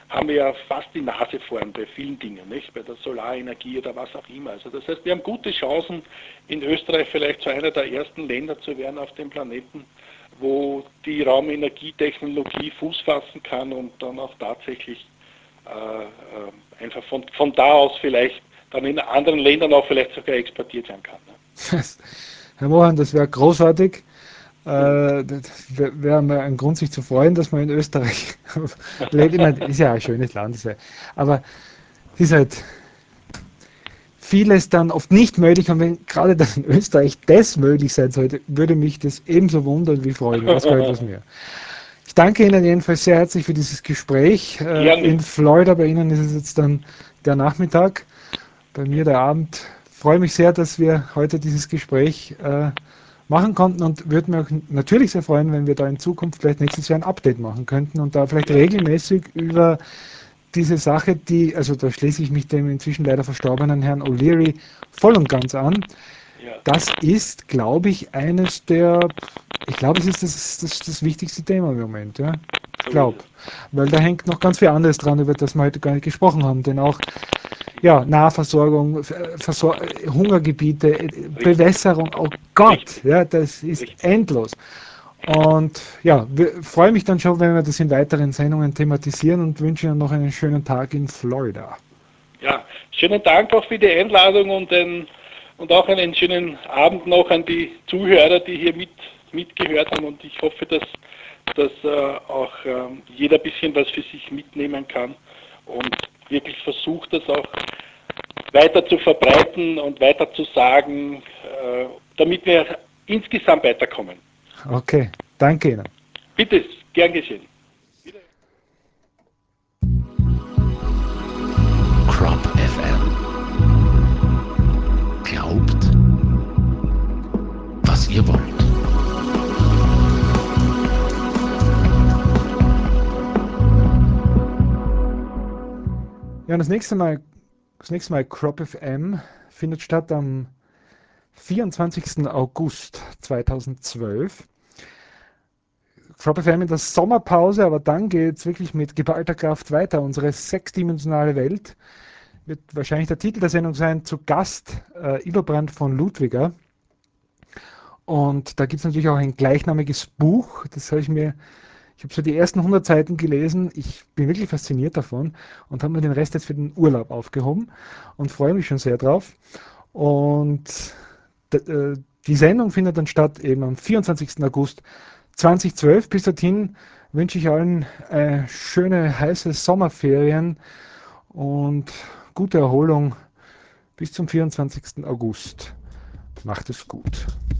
haben wir ja fast die Nase vorn bei vielen Dingen, nicht? Bei der Solarenergie oder was auch immer. Also das heißt, wir haben gute Chancen, in Österreich vielleicht zu einer der ersten Länder zu werden auf dem Planeten, wo die Raumenergietechnologie Fuß fassen kann und dann auch tatsächlich äh, äh, einfach von, von da aus vielleicht dann in anderen Ländern auch vielleicht sogar exportiert werden kann. Ne? Herr Mohan, das wäre großartig. Äh, das wäre wär mal ein Grund, sich zu freuen, dass man in Österreich lebt. Ich meine, ist ja ein schönes Land, ist ja, aber es ist halt vieles dann oft nicht möglich. Und wenn gerade das in Österreich das möglich sein sollte, würde mich das ebenso wundern wie freuen. Was gefällt was mir. Ich danke Ihnen jedenfalls sehr herzlich für dieses Gespräch. Äh, Gerne. in Florida, bei Ihnen ist es jetzt dann der Nachmittag, bei mir der Abend. Ich freue mich sehr, dass wir heute dieses Gespräch äh, machen konnten und würde mich auch natürlich sehr freuen, wenn wir da in Zukunft vielleicht nächstes Jahr ein Update machen könnten und da vielleicht Ja. regelmäßig über diese Sache, die, also da schließe ich mich dem inzwischen leider verstorbenen Herrn O'Leary voll und ganz an. Ja. Das ist, glaube ich, eines der, ich glaube, es ist das, das, das wichtigste Thema im Moment. Ja? Ich So glaube, ist weil da hängt noch ganz viel anderes dran, über das wir heute gar nicht gesprochen haben. Denn auch ja, Nahversorgung, Versor Hungergebiete, Bewässerung, oh Gott, Richtig. ja, das ist Richtig. endlos. Und ja, wir freuen mich dann schon, wenn wir das in weiteren Sendungen thematisieren und wünsche Ihnen noch einen schönen Tag in Florida. Ja, schönen Dank auch für die Einladung und, ein, und auch einen schönen Abend noch an die Zuhörer, die hier mit, mitgehört haben. Und ich hoffe, dass, dass äh, auch äh, jeder ein bisschen was für sich mitnehmen kann und wirklich versucht, das auch weiter zu verbreiten und weiter zu sagen, äh, damit wir insgesamt weiterkommen. Okay, danke Ihnen. Bitte, gern geschehen. Crop F M. Glaubt, was ihr wollt. Ja, und das nächste Mal, das nächste Mal Crop F M findet statt am vierundzwanzigsten August zweitausendzwölf. Crop F M in der Sommerpause, aber dann geht es wirklich mit geballter Kraft weiter. Unsere sechsdimensionale Welt wird wahrscheinlich der Titel der Sendung sein, zu Gast äh, Illobrand von Ludwiger. Und da gibt es natürlich auch ein gleichnamiges Buch, das habe ich mir, ich habe so die ersten hundert Seiten gelesen, ich bin wirklich fasziniert davon und habe mir den Rest jetzt für den Urlaub aufgehoben und freue mich schon sehr drauf. Und äh, die Sendung findet dann statt eben am vierundzwanzigsten August zweitausendzwölf. Bis dorthin wünsche ich allen äh, schöne, heiße Sommerferien und gute Erholung bis zum vierundzwanzigsten August. Macht es gut.